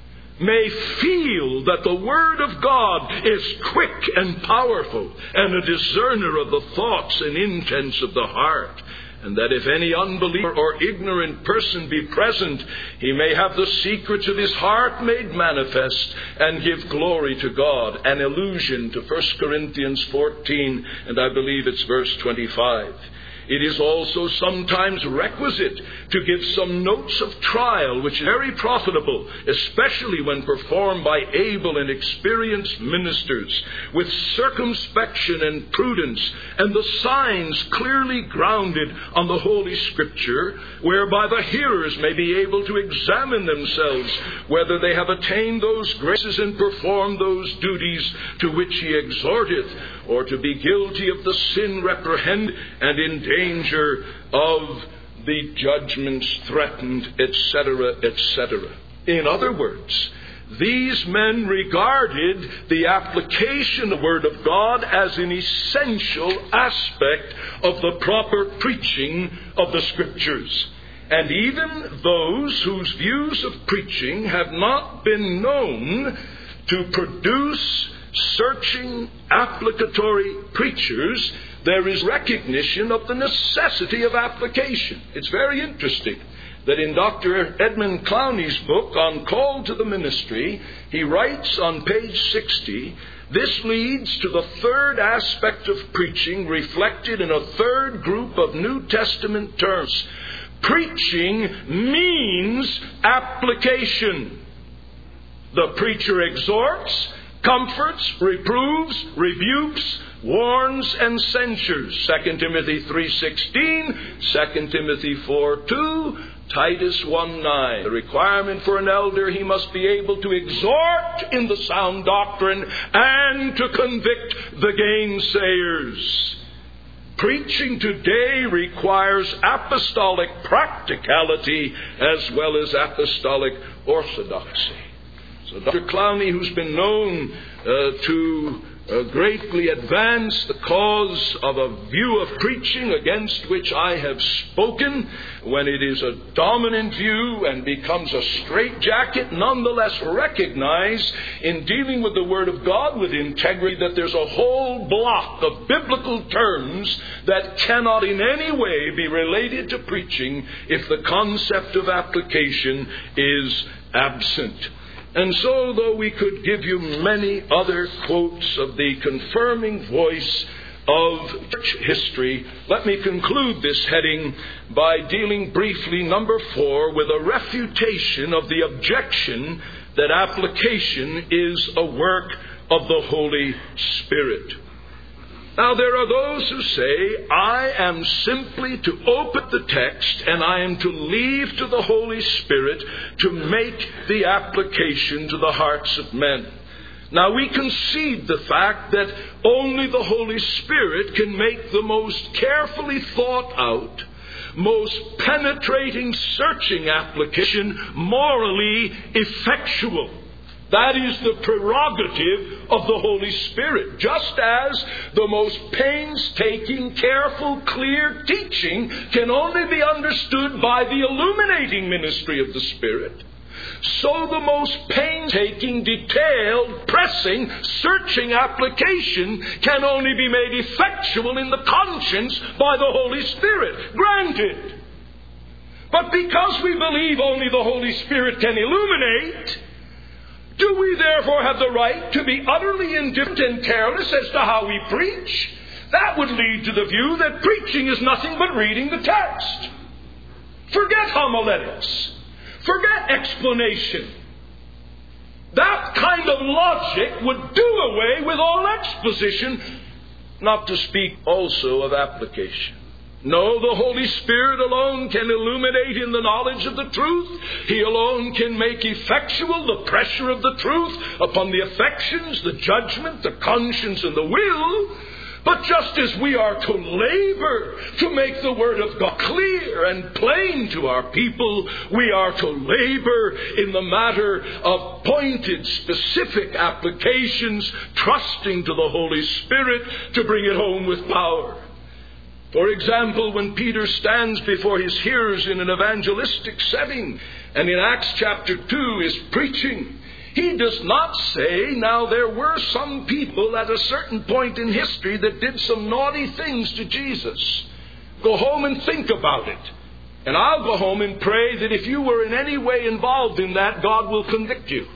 S2: may feel that the Word of God is quick and powerful and a discerner of the thoughts and intents of the heart, and that if any unbeliever or ignorant person be present, he may have the secrets of his heart made manifest and give glory to God. An allusion to First Corinthians fourteen, and I believe it's verse twenty-five. It is also sometimes requisite to give some notes of trial, which is very profitable, especially when performed by able and experienced ministers, with circumspection and prudence, and the signs clearly grounded on the Holy Scripture, whereby the hearers may be able to examine themselves whether they have attained those graces and performed those duties to which he exhorteth, or to be guilty of the sin reprehended and in danger of the judgments threatened, et cetera, et cetera. In other words, these men regarded the application of the Word of God as an essential aspect of the proper preaching of the Scriptures. And even those whose views of preaching have not been known to produce searching, applicatory preachers, there is recognition of the necessity of application. It's very interesting that in Doctor Edmund Clowney's book on Call to the Ministry, he writes on page sixty, this leads to the third aspect of preaching reflected in a third group of New Testament terms. Preaching means application. The preacher exhorts, comforts, reproves, rebukes, warns, and censures. Second Timothy three sixteen, Second Timothy four two, Titus one nine. The requirement for an elder, he must be able to exhort in the sound doctrine and to convict the gainsayers. Preaching today requires apostolic practicality as well as apostolic orthodoxy. So Doctor Clowney, who's been known uh, to uh, greatly advance the cause of a view of preaching against which I have spoken, when it is a dominant view and becomes a straitjacket, nonetheless recognize in dealing with the Word of God with integrity that there's a whole block of biblical terms that cannot in any way be related to preaching if the concept of application is absent. And so, though we could give you many other quotes of the confirming voice of church history, let me conclude this heading by dealing briefly, number four, with a refutation of the objection that application is a work of the Holy Spirit. Now, there are those who say, I am simply to open the text and I am to leave to the Holy Spirit to make the application to the hearts of men. Now, we concede the fact that only the Holy Spirit can make the most carefully thought out, most penetrating, searching application morally effectual. That is the prerogative of the Holy Spirit. Just as the most painstaking, careful, clear teaching can only be understood by the illuminating ministry of the Spirit, so the most painstaking, detailed, pressing, searching application can only be made effectual in the conscience by the Holy Spirit. Granted. But because we believe only the Holy Spirit can illuminate, do we therefore have the right to be utterly indifferent and careless as to how we preach? That would lead to the view that preaching is nothing but reading the text. Forget homiletics. Forget explanation. That kind of logic would do away with all exposition, not to speak also of application. No, the Holy Spirit alone can illuminate in the knowledge of the truth. He alone can make effectual the pressure of the truth upon the affections, the judgment, the conscience, and the will. But just as we are to labor to make the Word of God clear and plain to our people, we are to labor in the matter of pointed, specific applications, trusting to the Holy Spirit to bring it home with power. For example, when Peter stands before his hearers in an evangelistic setting, and in Acts chapter two is preaching, he does not say, now there were some people at a certain point in history that did some naughty things to Jesus. Go home and think about it. And I'll go home and pray that if you were in any way involved in that, God will convict you.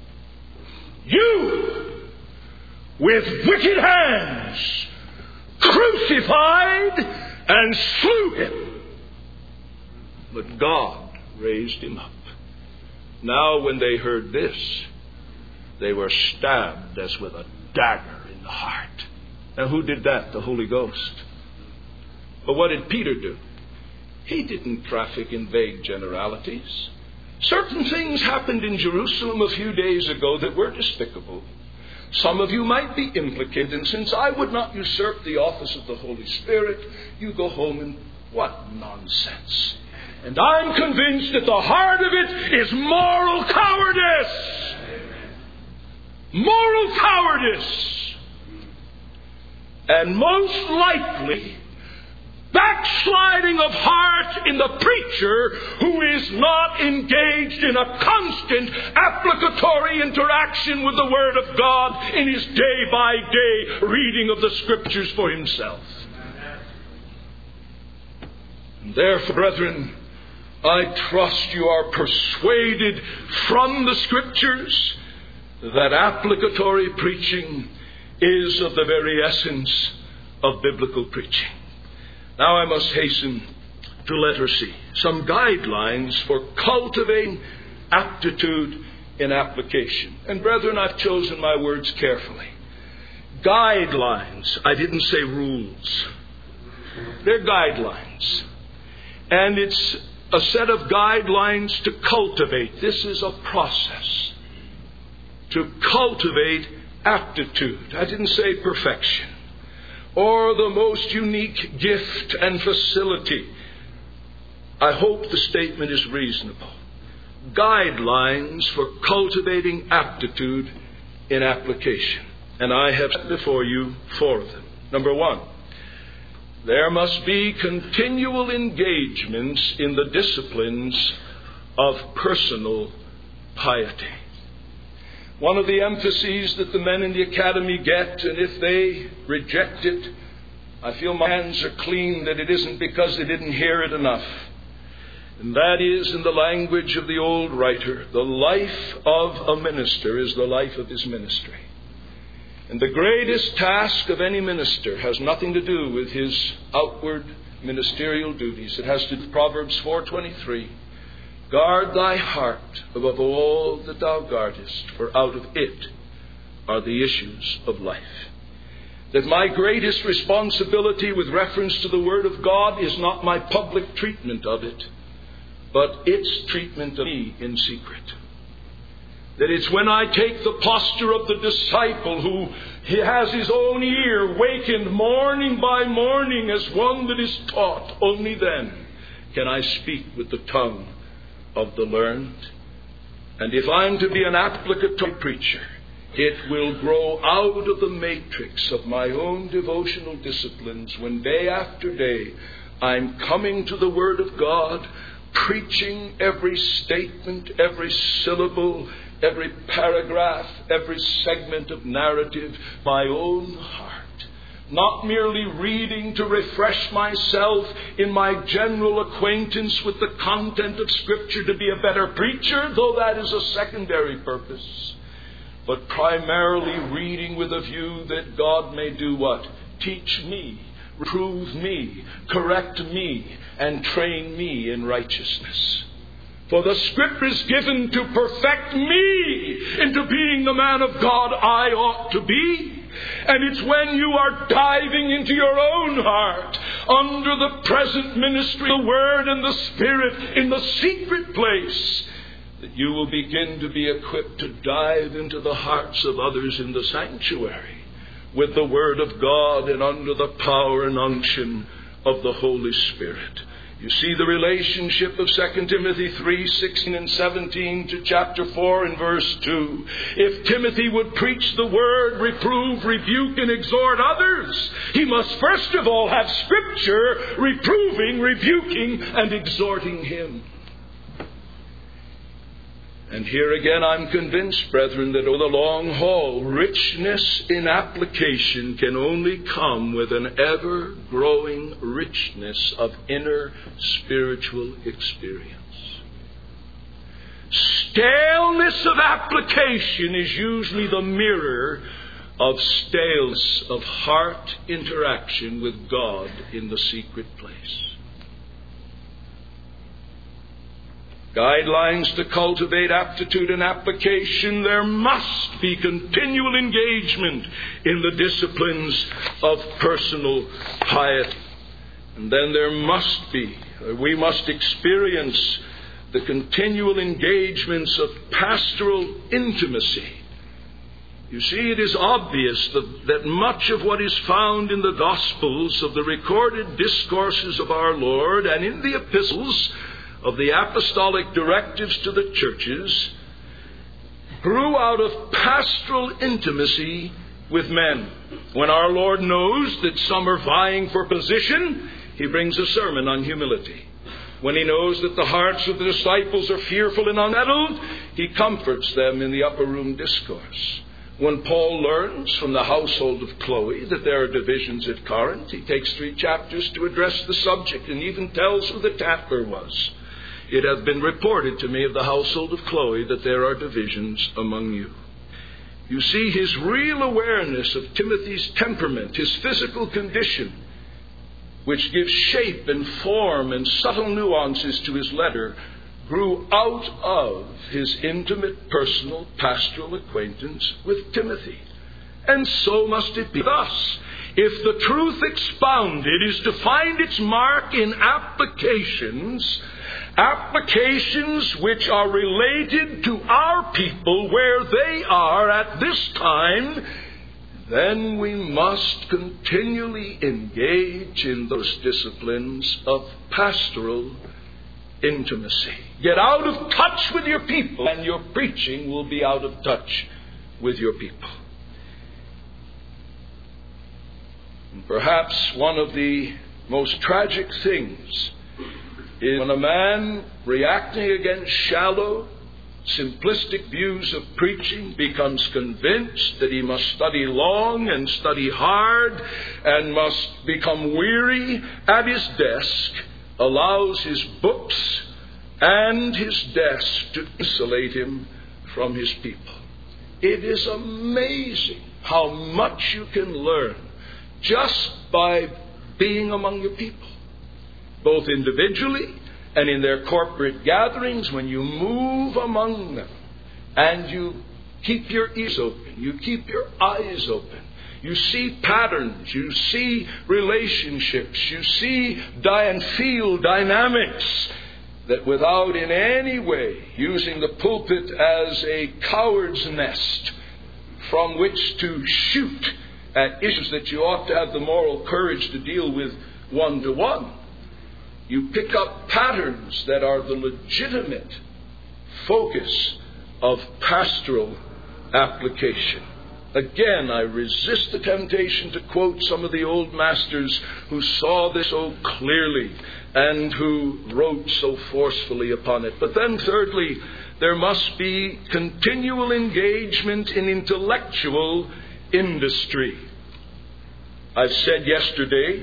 S2: You, with wicked hands, crucified and slew him. But God raised him up. Now when they heard this, they were stabbed as with a dagger in the heart. Now who did that? The Holy Ghost. But what did Peter do? He didn't traffic in vague generalities. Certain things happened in Jerusalem a few days ago that were despicable. Some of you might be implicated, and since I would not usurp the office of the Holy Spirit, you go home and what nonsense. And I'm convinced that the heart of it is moral cowardice. Moral cowardice. And most likely, backsliding of heart in the preacher who is not engaged in a constant applicatory interaction with the Word of God in his day-by-day reading of the Scriptures for himself. And therefore, brethren, I trust you are persuaded from the Scriptures that applicatory preaching is of the very essence of biblical preaching. Now I must hasten to letter C. Some guidelines for cultivating aptitude in application. And brethren, I've chosen my words carefully. Guidelines. I didn't say rules. They're guidelines. And it's a set of guidelines to cultivate. This is a process. To cultivate aptitude. I didn't say perfection. Or the most unique gift and facility. I hope the statement is reasonable. Guidelines for cultivating aptitude in application. And I have set before you four of them. Number one, there must be continual engagements in the disciplines of personal piety. One of the emphases that the men in the academy get, and if they reject it, I feel my hands are clean that it isn't because they didn't hear it enough. And that is, in the language of the old writer, the life of a minister is the life of his ministry. And the greatest task of any minister has nothing to do with his outward ministerial duties. It has to do with Proverbs four twenty-three. Guard thy heart above all that thou guardest, for out of it are the issues of life. That my greatest responsibility with reference to the Word of God is not my public treatment of it, but its treatment of me in secret. That it's when I take the posture of the disciple who he has his own ear wakened morning by morning as one that is taught, only then can I speak with the tongue of the learned. And if I'm to be an applicatory preacher, it will grow out of the matrix of my own devotional disciplines when day after day I'm coming to the Word of God, preaching every statement, every syllable, every paragraph, every segment of narrative, my own heart. Not merely reading to refresh myself in my general acquaintance with the content of Scripture to be a better preacher, though that is a secondary purpose, but primarily reading with a view that God may do what? Teach me, reprove me, correct me, and train me in righteousness. For the Scripture is given to perfect me into being the man of God I ought to be. And it's when you are diving into your own heart under the present ministry of the Word and the Spirit in the secret place that you will begin to be equipped to dive into the hearts of others in the sanctuary with the Word of God and under the power and unction of the Holy Spirit. You see the relationship of Second Timothy three, sixteen and seventeen to chapter four and verse two. If Timothy would preach the Word, reprove, rebuke, and exhort others, he must first of all have Scripture reproving, rebuking, and exhorting him. And here again I'm convinced, brethren, that over the long haul, richness in application can only come with an ever-growing richness of inner spiritual experience. Staleness of application is usually the mirror of staleness of heart interaction with God in the secret place. Guidelines to cultivate aptitude and application: there must be continual engagement in the disciplines of personal piety. And then there must be, we must experience the continual engagements of pastoral intimacy. You see, it is obvious that, that much of what is found in the Gospels, of the recorded discourses of our Lord, and in the epistles of the apostolic directives to the churches, grew out of pastoral intimacy with men. When our Lord knows that some are vying for position, He brings a sermon on humility. When He knows that the hearts of the disciples are fearful and unsettled, He comforts them in the upper room discourse. When Paul learns from the household of Chloe that there are divisions at Corinth, he takes three chapters to address the subject and even tells who the tatler was. It hath been reported to me of the household of Chloe that there are divisions among you. You see, his real awareness of Timothy's temperament, his physical condition, which gives shape and form and subtle nuances to his letter, grew out of his intimate, personal, pastoral acquaintance with Timothy. And so must it be thus. If the truth expounded is to find its mark in applications, applications which are related to our people where they are at this time, then we must continually engage in those disciplines of pastoral intimacy. Get out of touch with your people, and your preaching will be out of touch with your people. And perhaps one of the most tragic things is when a man, reacting against shallow, simplistic views of preaching, becomes convinced that he must study long and study hard and must become weary at his desk, allows his books and his desk to insulate him from his people. It is amazing how much you can learn just by being among your people, both individually and in their corporate gatherings. When you move among them and you keep your ears open, you keep your eyes open, you see patterns, you see relationships, you see and feel dynamics that, without in any way using the pulpit as a coward's nest from which to shoot at issues that you ought to have the moral courage to deal with one-to-one, you pick up patterns that are the legitimate focus of pastoral application. Again, I resist the temptation to quote some of the old masters who saw this so clearly and who wrote so forcefully upon it. But then thirdly, there must be continual engagement in intellectual industry. I've said yesterday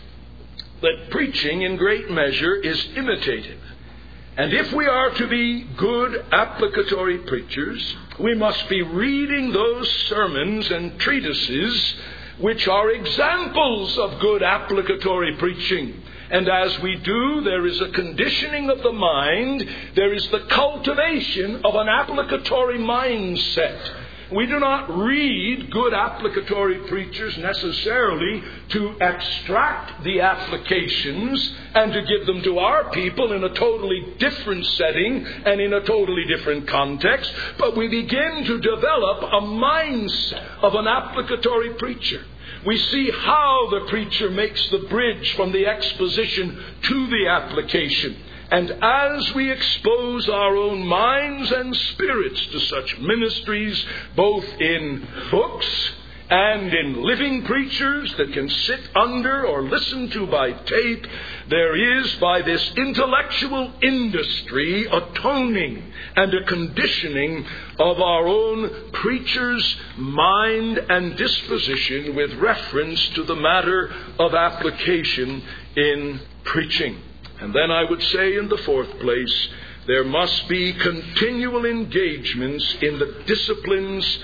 S2: that preaching in great measure is imitative. And if we are to be good applicatory preachers, we must be reading those sermons and treatises which are examples of good applicatory preaching. And as we do, there is a conditioning of the mind, there is the cultivation of an applicatory mindset. We do not read good applicatory preachers necessarily to extract the applications and to give them to our people in a totally different setting and in a totally different context, but we begin to develop a mindset of an applicatory preacher. We see how the preacher makes the bridge from the exposition to the application. And as we expose our own minds and spirits to such ministries, both in books and in living preachers that can sit under or listen to by tape, there is, by this intellectual industry, a toning and a conditioning of our own preacher's mind and disposition with reference to the matter of application in preaching. And then I would say, in the fourth place, there must be continual engagements in the disciplines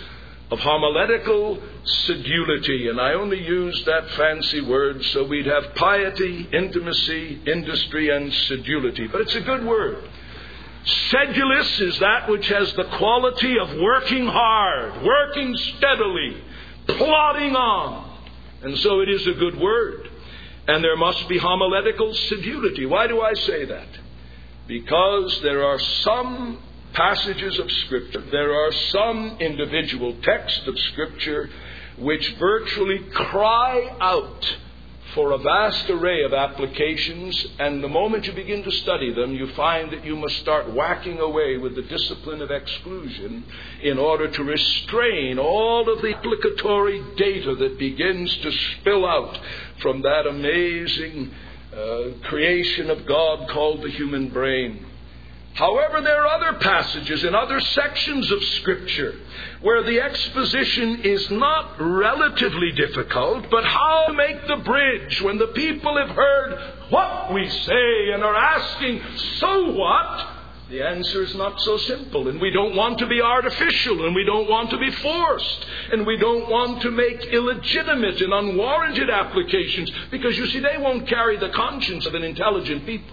S2: of homiletical sedulity. And I only use that fancy word so we'd have piety, intimacy, industry, and sedulity. But it's a good word. Sedulous is that which has the quality of working hard, working steadily, plodding on. And so it is a good word. And there must be homiletical sedulity. Why do I say that? Because there are some passages of Scripture, there are some individual texts of Scripture which virtually cry out for a vast array of applications, and the moment you begin to study them, you find that you must start whacking away with the discipline of exclusion in order to restrain all of the applicatory data that begins to spill out from that amazing uh, creation of God called the human brain. However, there are other passages in other sections of Scripture where the exposition is not relatively difficult, but how to make the bridge when the people have heard what we say and are asking, so what? The answer is not so simple, and we don't want to be artificial, and we don't want to be forced, and we don't want to make illegitimate and unwarranted applications, because you see, they won't carry the conscience of an intelligent people.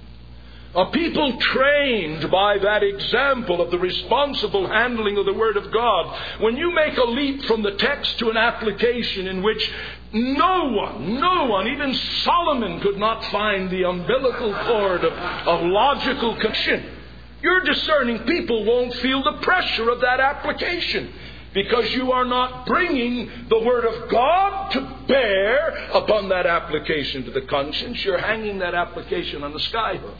S2: A people trained by that example of the responsible handling of the Word of God. When you make a leap from the text to an application in which no one, no one, even Solomon could not find the umbilical cord of, of logical connection, your discerning people won't feel the pressure of that application, because you are not bringing the Word of God to bear upon that application to the conscience. You're hanging that application on the skyhook.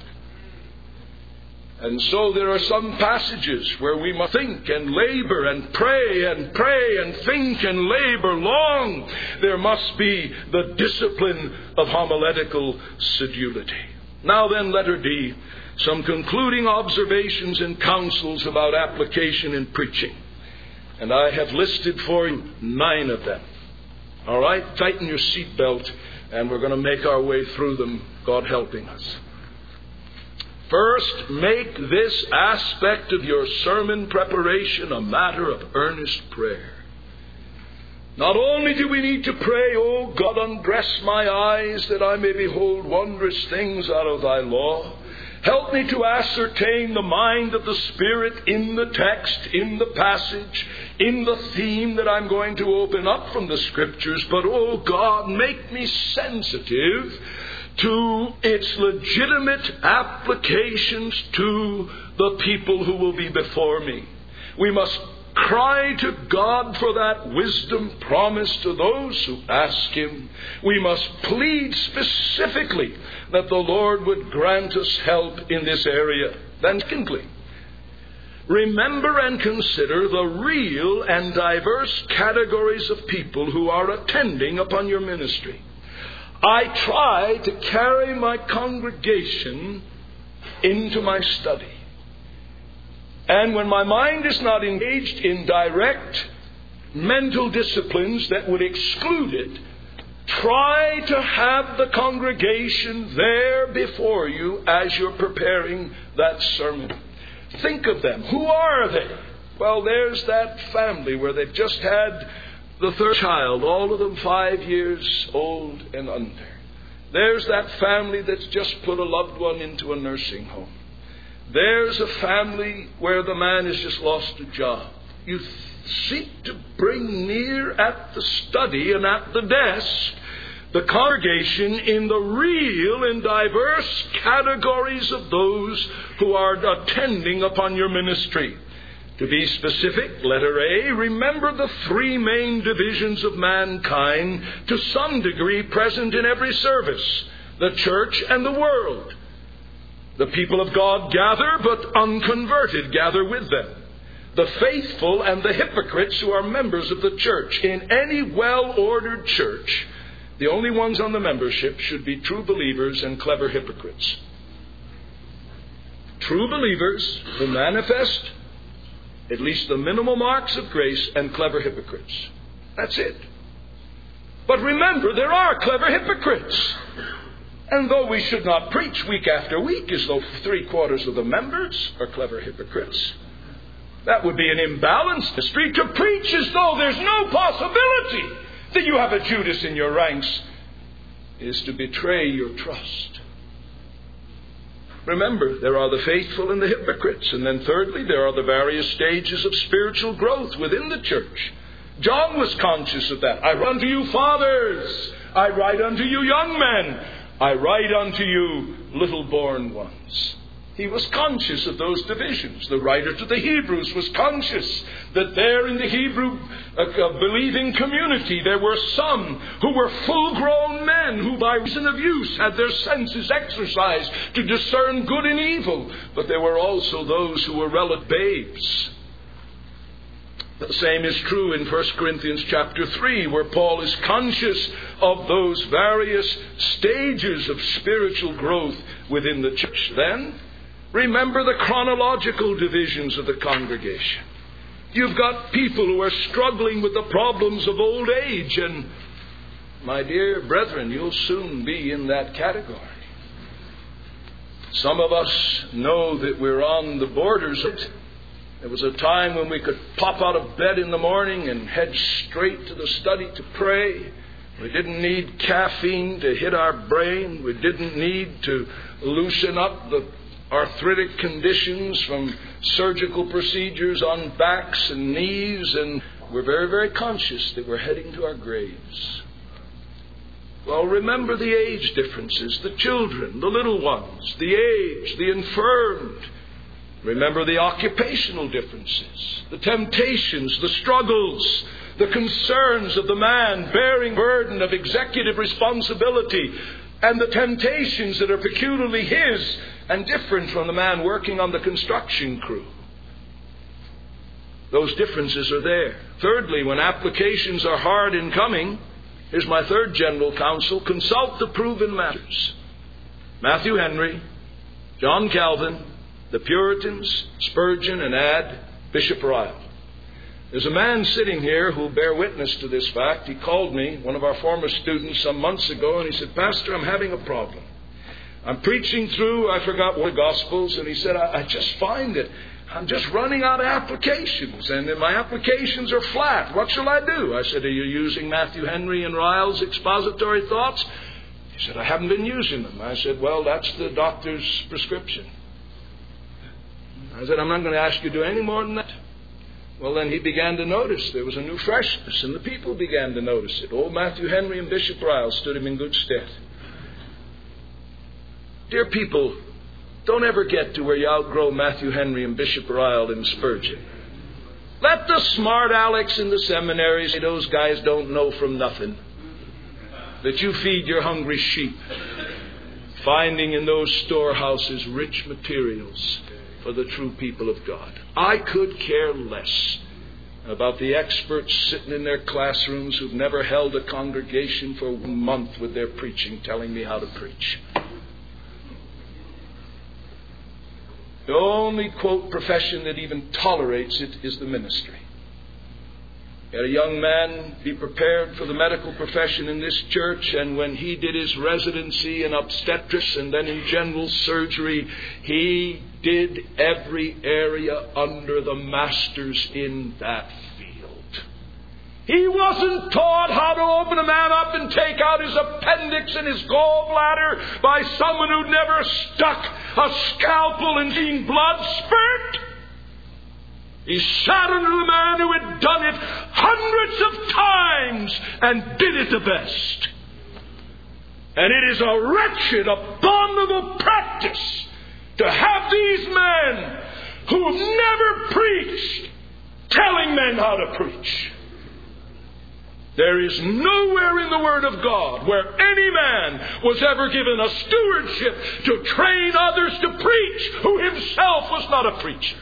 S2: And so there are some passages where we must think and labor and pray and pray and think and labor long. There must be the discipline of homiletical sedulity. Now then, letter D, some concluding observations and counsels about application in preaching. And I have listed for you nine of them. All right? Tighten your seatbelt, and we're going to make our way through them, God helping us. First, make this aspect of your sermon preparation a matter of earnest prayer. Not only do we need to pray, "O God, undress my eyes that I may behold wondrous things out of thy law. Help me to ascertain the mind of the Spirit in the text, in the passage, in the theme that I'm going to open up from the Scriptures. But, oh God, make me sensitive to its legitimate applications to the people who will be before me." We must cry to God for that wisdom promised to those who ask Him. We must plead specifically that the Lord would grant us help in this area. Then secondly, remember and consider the real and diverse categories of people who are attending upon your ministry. I try to carry my congregation into my study. And when my mind is not engaged in direct mental disciplines that would exclude it, try to have the congregation there before you as you're preparing that sermon. Think of them. Who are they? Well, there's that family where they've just had the third child, all of them five years old and under. There's that family that's just put a loved one into a nursing home. There's a family where the man has just lost a job. You seek to bring near at the study and at the desk the congregation in the real and diverse categories of those who are attending upon your ministry. To be specific, letter A, remember the three main divisions of mankind to some degree present in every service: the church and the world. The people of God gather, but unconverted gather with them. The faithful and the hypocrites who are members of the church. In any well-ordered church, the only ones on the membership should be true believers and clever hypocrites. True believers who manifest at least the minimal marks of grace, and clever hypocrites. That's it. But remember, there are clever hypocrites. And though we should not preach week after week as though three quarters of the members are clever hypocrites, That would be an imbalance in the street. To preach as though there's no possibility that you have a Judas in your ranks is to betray your trust. Remember, there are the faithful and the hypocrites. And then thirdly, there are the various stages of spiritual growth within the church. John was conscious of that. I write unto you fathers. I write unto you young men. I write unto you little born ones. He was conscious of those divisions. The writer to the Hebrews was conscious that there in the Hebrew uh, uh, believing community there were some who were full-grown men who by reason of use had their senses exercised to discern good and evil. But there were also those who were relative babes. The same is true in First Corinthians chapter three, where Paul is conscious of those various stages of spiritual growth within the church. Then, remember the chronological divisions of the congregation. You've got people who are struggling with the problems of old age, and my dear brethren, you'll soon be in that category. Some of us know that we're on the borders of it. There was a time when we could pop out of bed in the morning and head straight to the study to pray. We didn't need caffeine to hit our brain. We didn't need to loosen up the arthritic conditions from surgical procedures on backs and knees. And we're very, very conscious that we're heading to our graves. Well, remember the age differences, the children, the little ones, the aged, the infirmed. Remember the occupational differences, the temptations, the struggles, the concerns of the man bearing burden of executive responsibility, and the temptations that are peculiarly his and different from the man working on the construction crew. Those differences are there. Thirdly, when applications are hard in coming, here's my third general counsel: consult the proven masters. Matthew Henry, John Calvin, the Puritans, Spurgeon, and add Bishop Ryle. There's a man sitting here who will bear witness to this fact. He called me, one of our former students, some months ago, and he said, "Pastor, I'm having a problem. I'm preaching through, I forgot what, the Gospels," and he said, I, I just find that I'm just running out of applications, and my applications are flat. What shall I do? I said, "Are you using Matthew Henry and Ryle's expository thoughts?" He said, "I haven't been using them." I said, "Well, that's the doctor's prescription." I said, "I'm not going to ask you to do any more than that." Well, then he began to notice there was a new freshness, and the people began to notice it. Old Matthew Henry and Bishop Ryle stood him in good stead. Dear people, don't ever get to where you outgrow Matthew Henry and Bishop Ryle and Spurgeon. Let the smart Alex in the seminaries say those guys don't know from nothing. That you feed your hungry sheep, finding in those storehouses rich materials for the true people of God. I could care less about the experts sitting in their classrooms who've never held a congregation for a month with their preaching, telling me how to preach. The only, quote, profession that even tolerates it is the ministry. Had a young man be prepared for the medical profession in this church, and when he did his residency in obstetrics and then in general surgery, he did every area under the masters in that field. He wasn't taught how to open a man up and take out his appendix and his gallbladder by someone who'd never stuck a scalpel and seen blood spurt. He sat under the man who had done it hundreds of times and did it the best. And it is a wretched, abominable practice to have these men who have never preached telling men how to preach. There is nowhere in the Word of God where any man was ever given a stewardship to train others to preach who himself was not a preacher.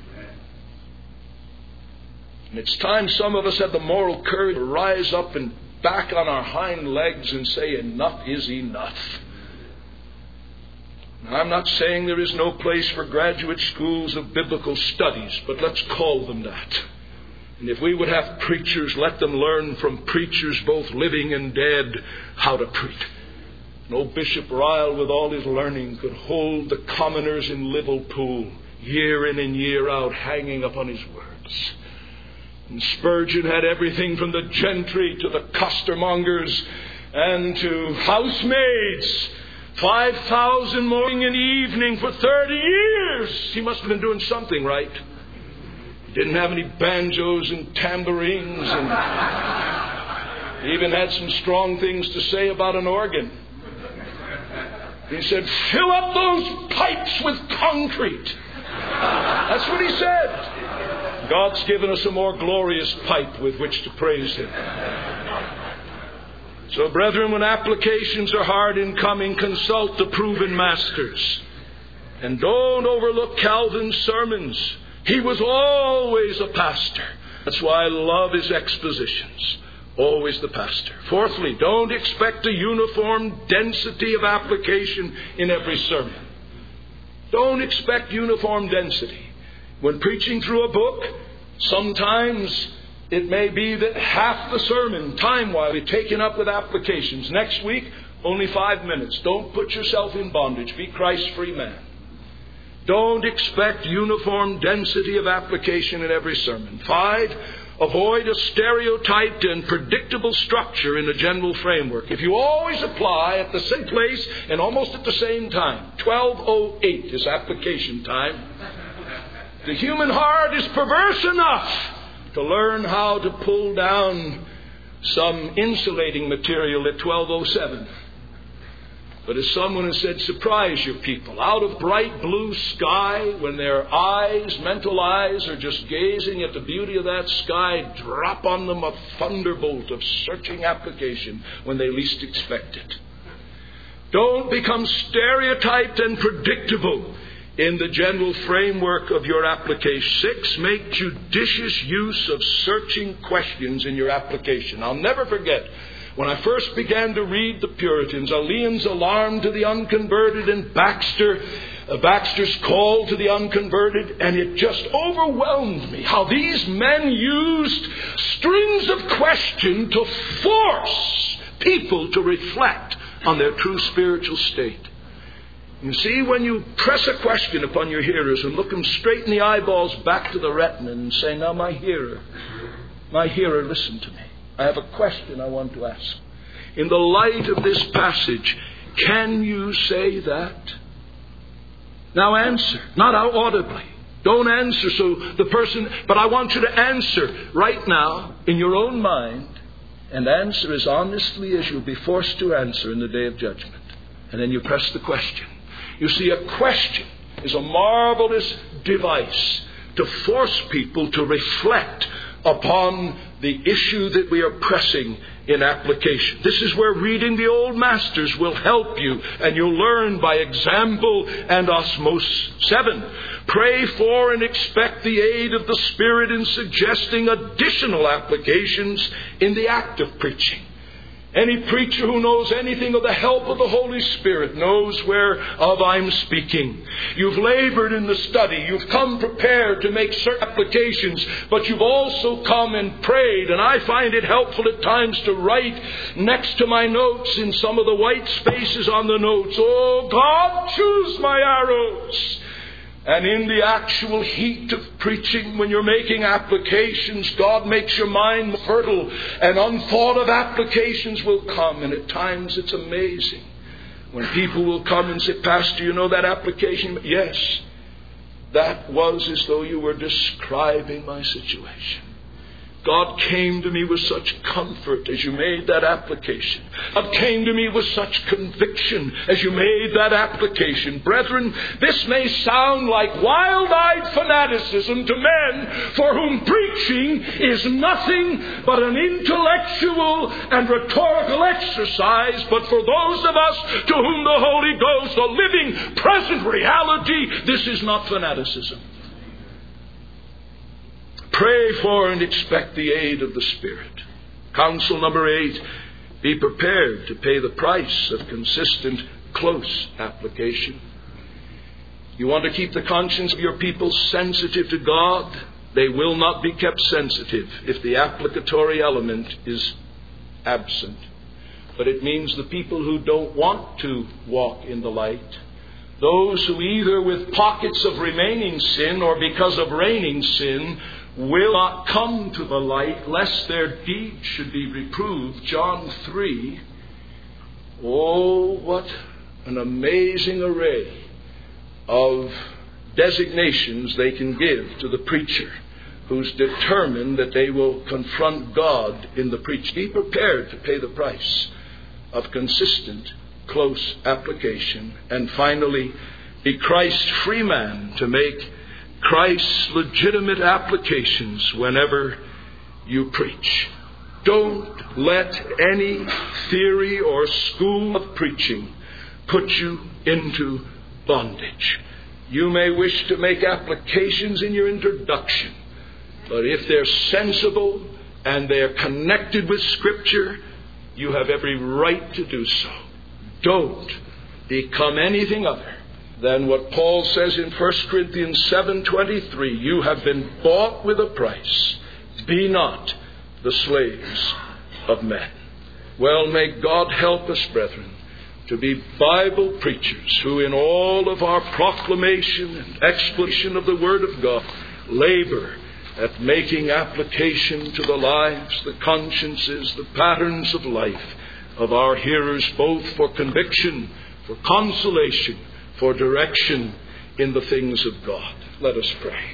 S2: And it's time some of us have the moral courage to rise up and back on our hind legs and say, enough is enough. Now, I'm not saying there is no place for graduate schools of biblical studies, but let's call them that. And if we would have preachers, let them learn from preachers both living and dead how to preach. No Bishop Ryle with all his learning could hold the commoners in Liverpool year in and year out, hanging upon his words. And Spurgeon had everything from the gentry to the costermongers and to housemaids. Five thousand morning and evening for thirty years. He must have been doing something right. He didn't have any banjos and tambourines, and he even had some strong things to say about an organ. He said, fill up those pipes with concrete. That's what he said. God's given us a more glorious pipe with which to praise Him. So, brethren, when applications are hard in coming, consult the proven masters. And don't overlook Calvin's sermons. He was always a pastor. That's why I love his expositions. Always the pastor. Fourthly, don't expect a uniform density of application in every sermon. Don't expect uniform density. When preaching through a book, sometimes it may be that half the sermon, time-wise, will be taken up with applications. Next week, only five minutes. Don't put yourself in bondage. Be Christ's free man. Don't expect uniform density of application in every sermon. Five, avoid a stereotyped and predictable structure in a general framework. If you always apply at the same place and almost at the same time, twelve oh eight is application time. The human heart is perverse enough to learn how to pull down some insulating material at twelve oh seven. But as someone has said, surprise your people. Out of bright blue sky, when their eyes, mental eyes, are just gazing at the beauty of that sky, drop on them a thunderbolt of searching application when they least expect it. Don't become stereotyped and predictable in the general framework of your application. Six, make judicious use of searching questions in your application. I'll never forget, when I first began to read the Puritans, Alien's alarm to the unconverted and Baxter, uh, Baxter's call to the unconverted, and it just overwhelmed me how these men used strings of question to force people to reflect on their true spiritual state. You see, when you press a question upon your hearers and look them straight in the eyeballs back to the retina and say, now my hearer, my hearer, listen to me. I have a question I want to ask. In the light of this passage, can you say that? Now answer, not audibly. Don't answer so the person, but I want you to answer right now in your own mind, and answer as honestly as you'll be forced to answer in the day of judgment. And then you press the question. You see, a question is a marvelous device to force people to reflect upon the issue that we are pressing in application. This is where reading the old masters will help you, and you'll learn by example and osmosis. Seven, pray for and expect the aid of the Spirit in suggesting additional applications in the act of preaching. Any preacher who knows anything of the help of the Holy Spirit knows whereof I'm speaking. You've labored in the study. You've come prepared to make certain applications, but you've also come and prayed. And I find it helpful at times to write next to my notes in some of the white spaces on the notes, oh God, choose my arrows. And in the actual heat of preaching, when you're making applications, God makes your mind fertile, and unthought of applications will come. And at times it's amazing when people will come and say, Pastor, you know that application? Yes, that was as though you were describing my situation. God came to me with such comfort as you made that application. God came to me with such conviction as you made that application. Brethren, this may sound like wild-eyed fanaticism to men for whom preaching is nothing but an intellectual and rhetorical exercise. But for those of us to whom the Holy Ghost, the living, present reality, this is not fanaticism. Pray for and expect the aid of the Spirit. Counsel number eight, be prepared to pay the price of consistent, close application. You want to keep the conscience of your people sensitive to God? They will not be kept sensitive if the applicatory element is absent. But it means the people who don't want to walk in the light Those who either with pockets of remaining sin or because of reigning sin will not come to the light, lest their deeds should be reproved. John three. Oh, what an amazing array of designations they can give to the preacher who's determined that they will confront God in the preach. Be prepared to pay the price of consistent, close application. And finally, be Christ-free man to make Christ's legitimate applications whenever you preach. Don't let any theory or school of preaching put you into bondage. You may wish to make applications in your introduction, but if they're sensible and they're connected with Scripture, you have every right to do so. Don't become anything other than what Paul says in First Corinthians seven twenty-three. You have been bought with a price. Be not the slaves of men. Well, may God help us, brethren, to be Bible preachers who in all of our proclamation and explanation of the Word of God labor at making application to the lives, the consciences, the patterns of life of our hearers, both for conviction, for consolation, for direction in the things of God. Let us pray.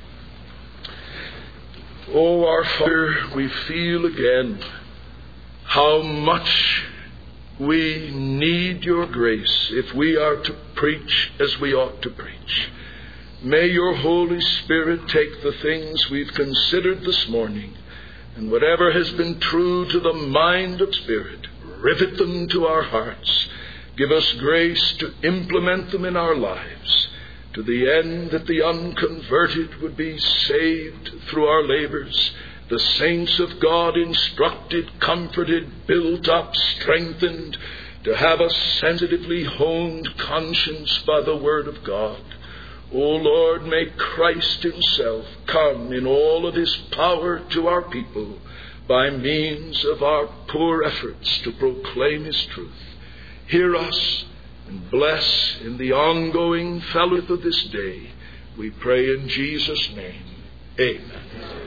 S2: Oh, our Father, we feel again how much we need your grace if we are to preach as we ought to preach. May your Holy Spirit take the things we've considered this morning, and whatever has been true to the mind of Spirit, rivet them to our hearts. Give us grace to implement them in our lives, to the end that the unconverted would be saved through our labors, the saints of God instructed, comforted, built up, strengthened, to have a sensitively honed conscience by the Word of God. O Lord, may Christ himself come in all of his power to our people by means of our poor efforts to proclaim his truth. Hear us and bless in the ongoing fellowship of this day. We pray in Jesus' name. Amen.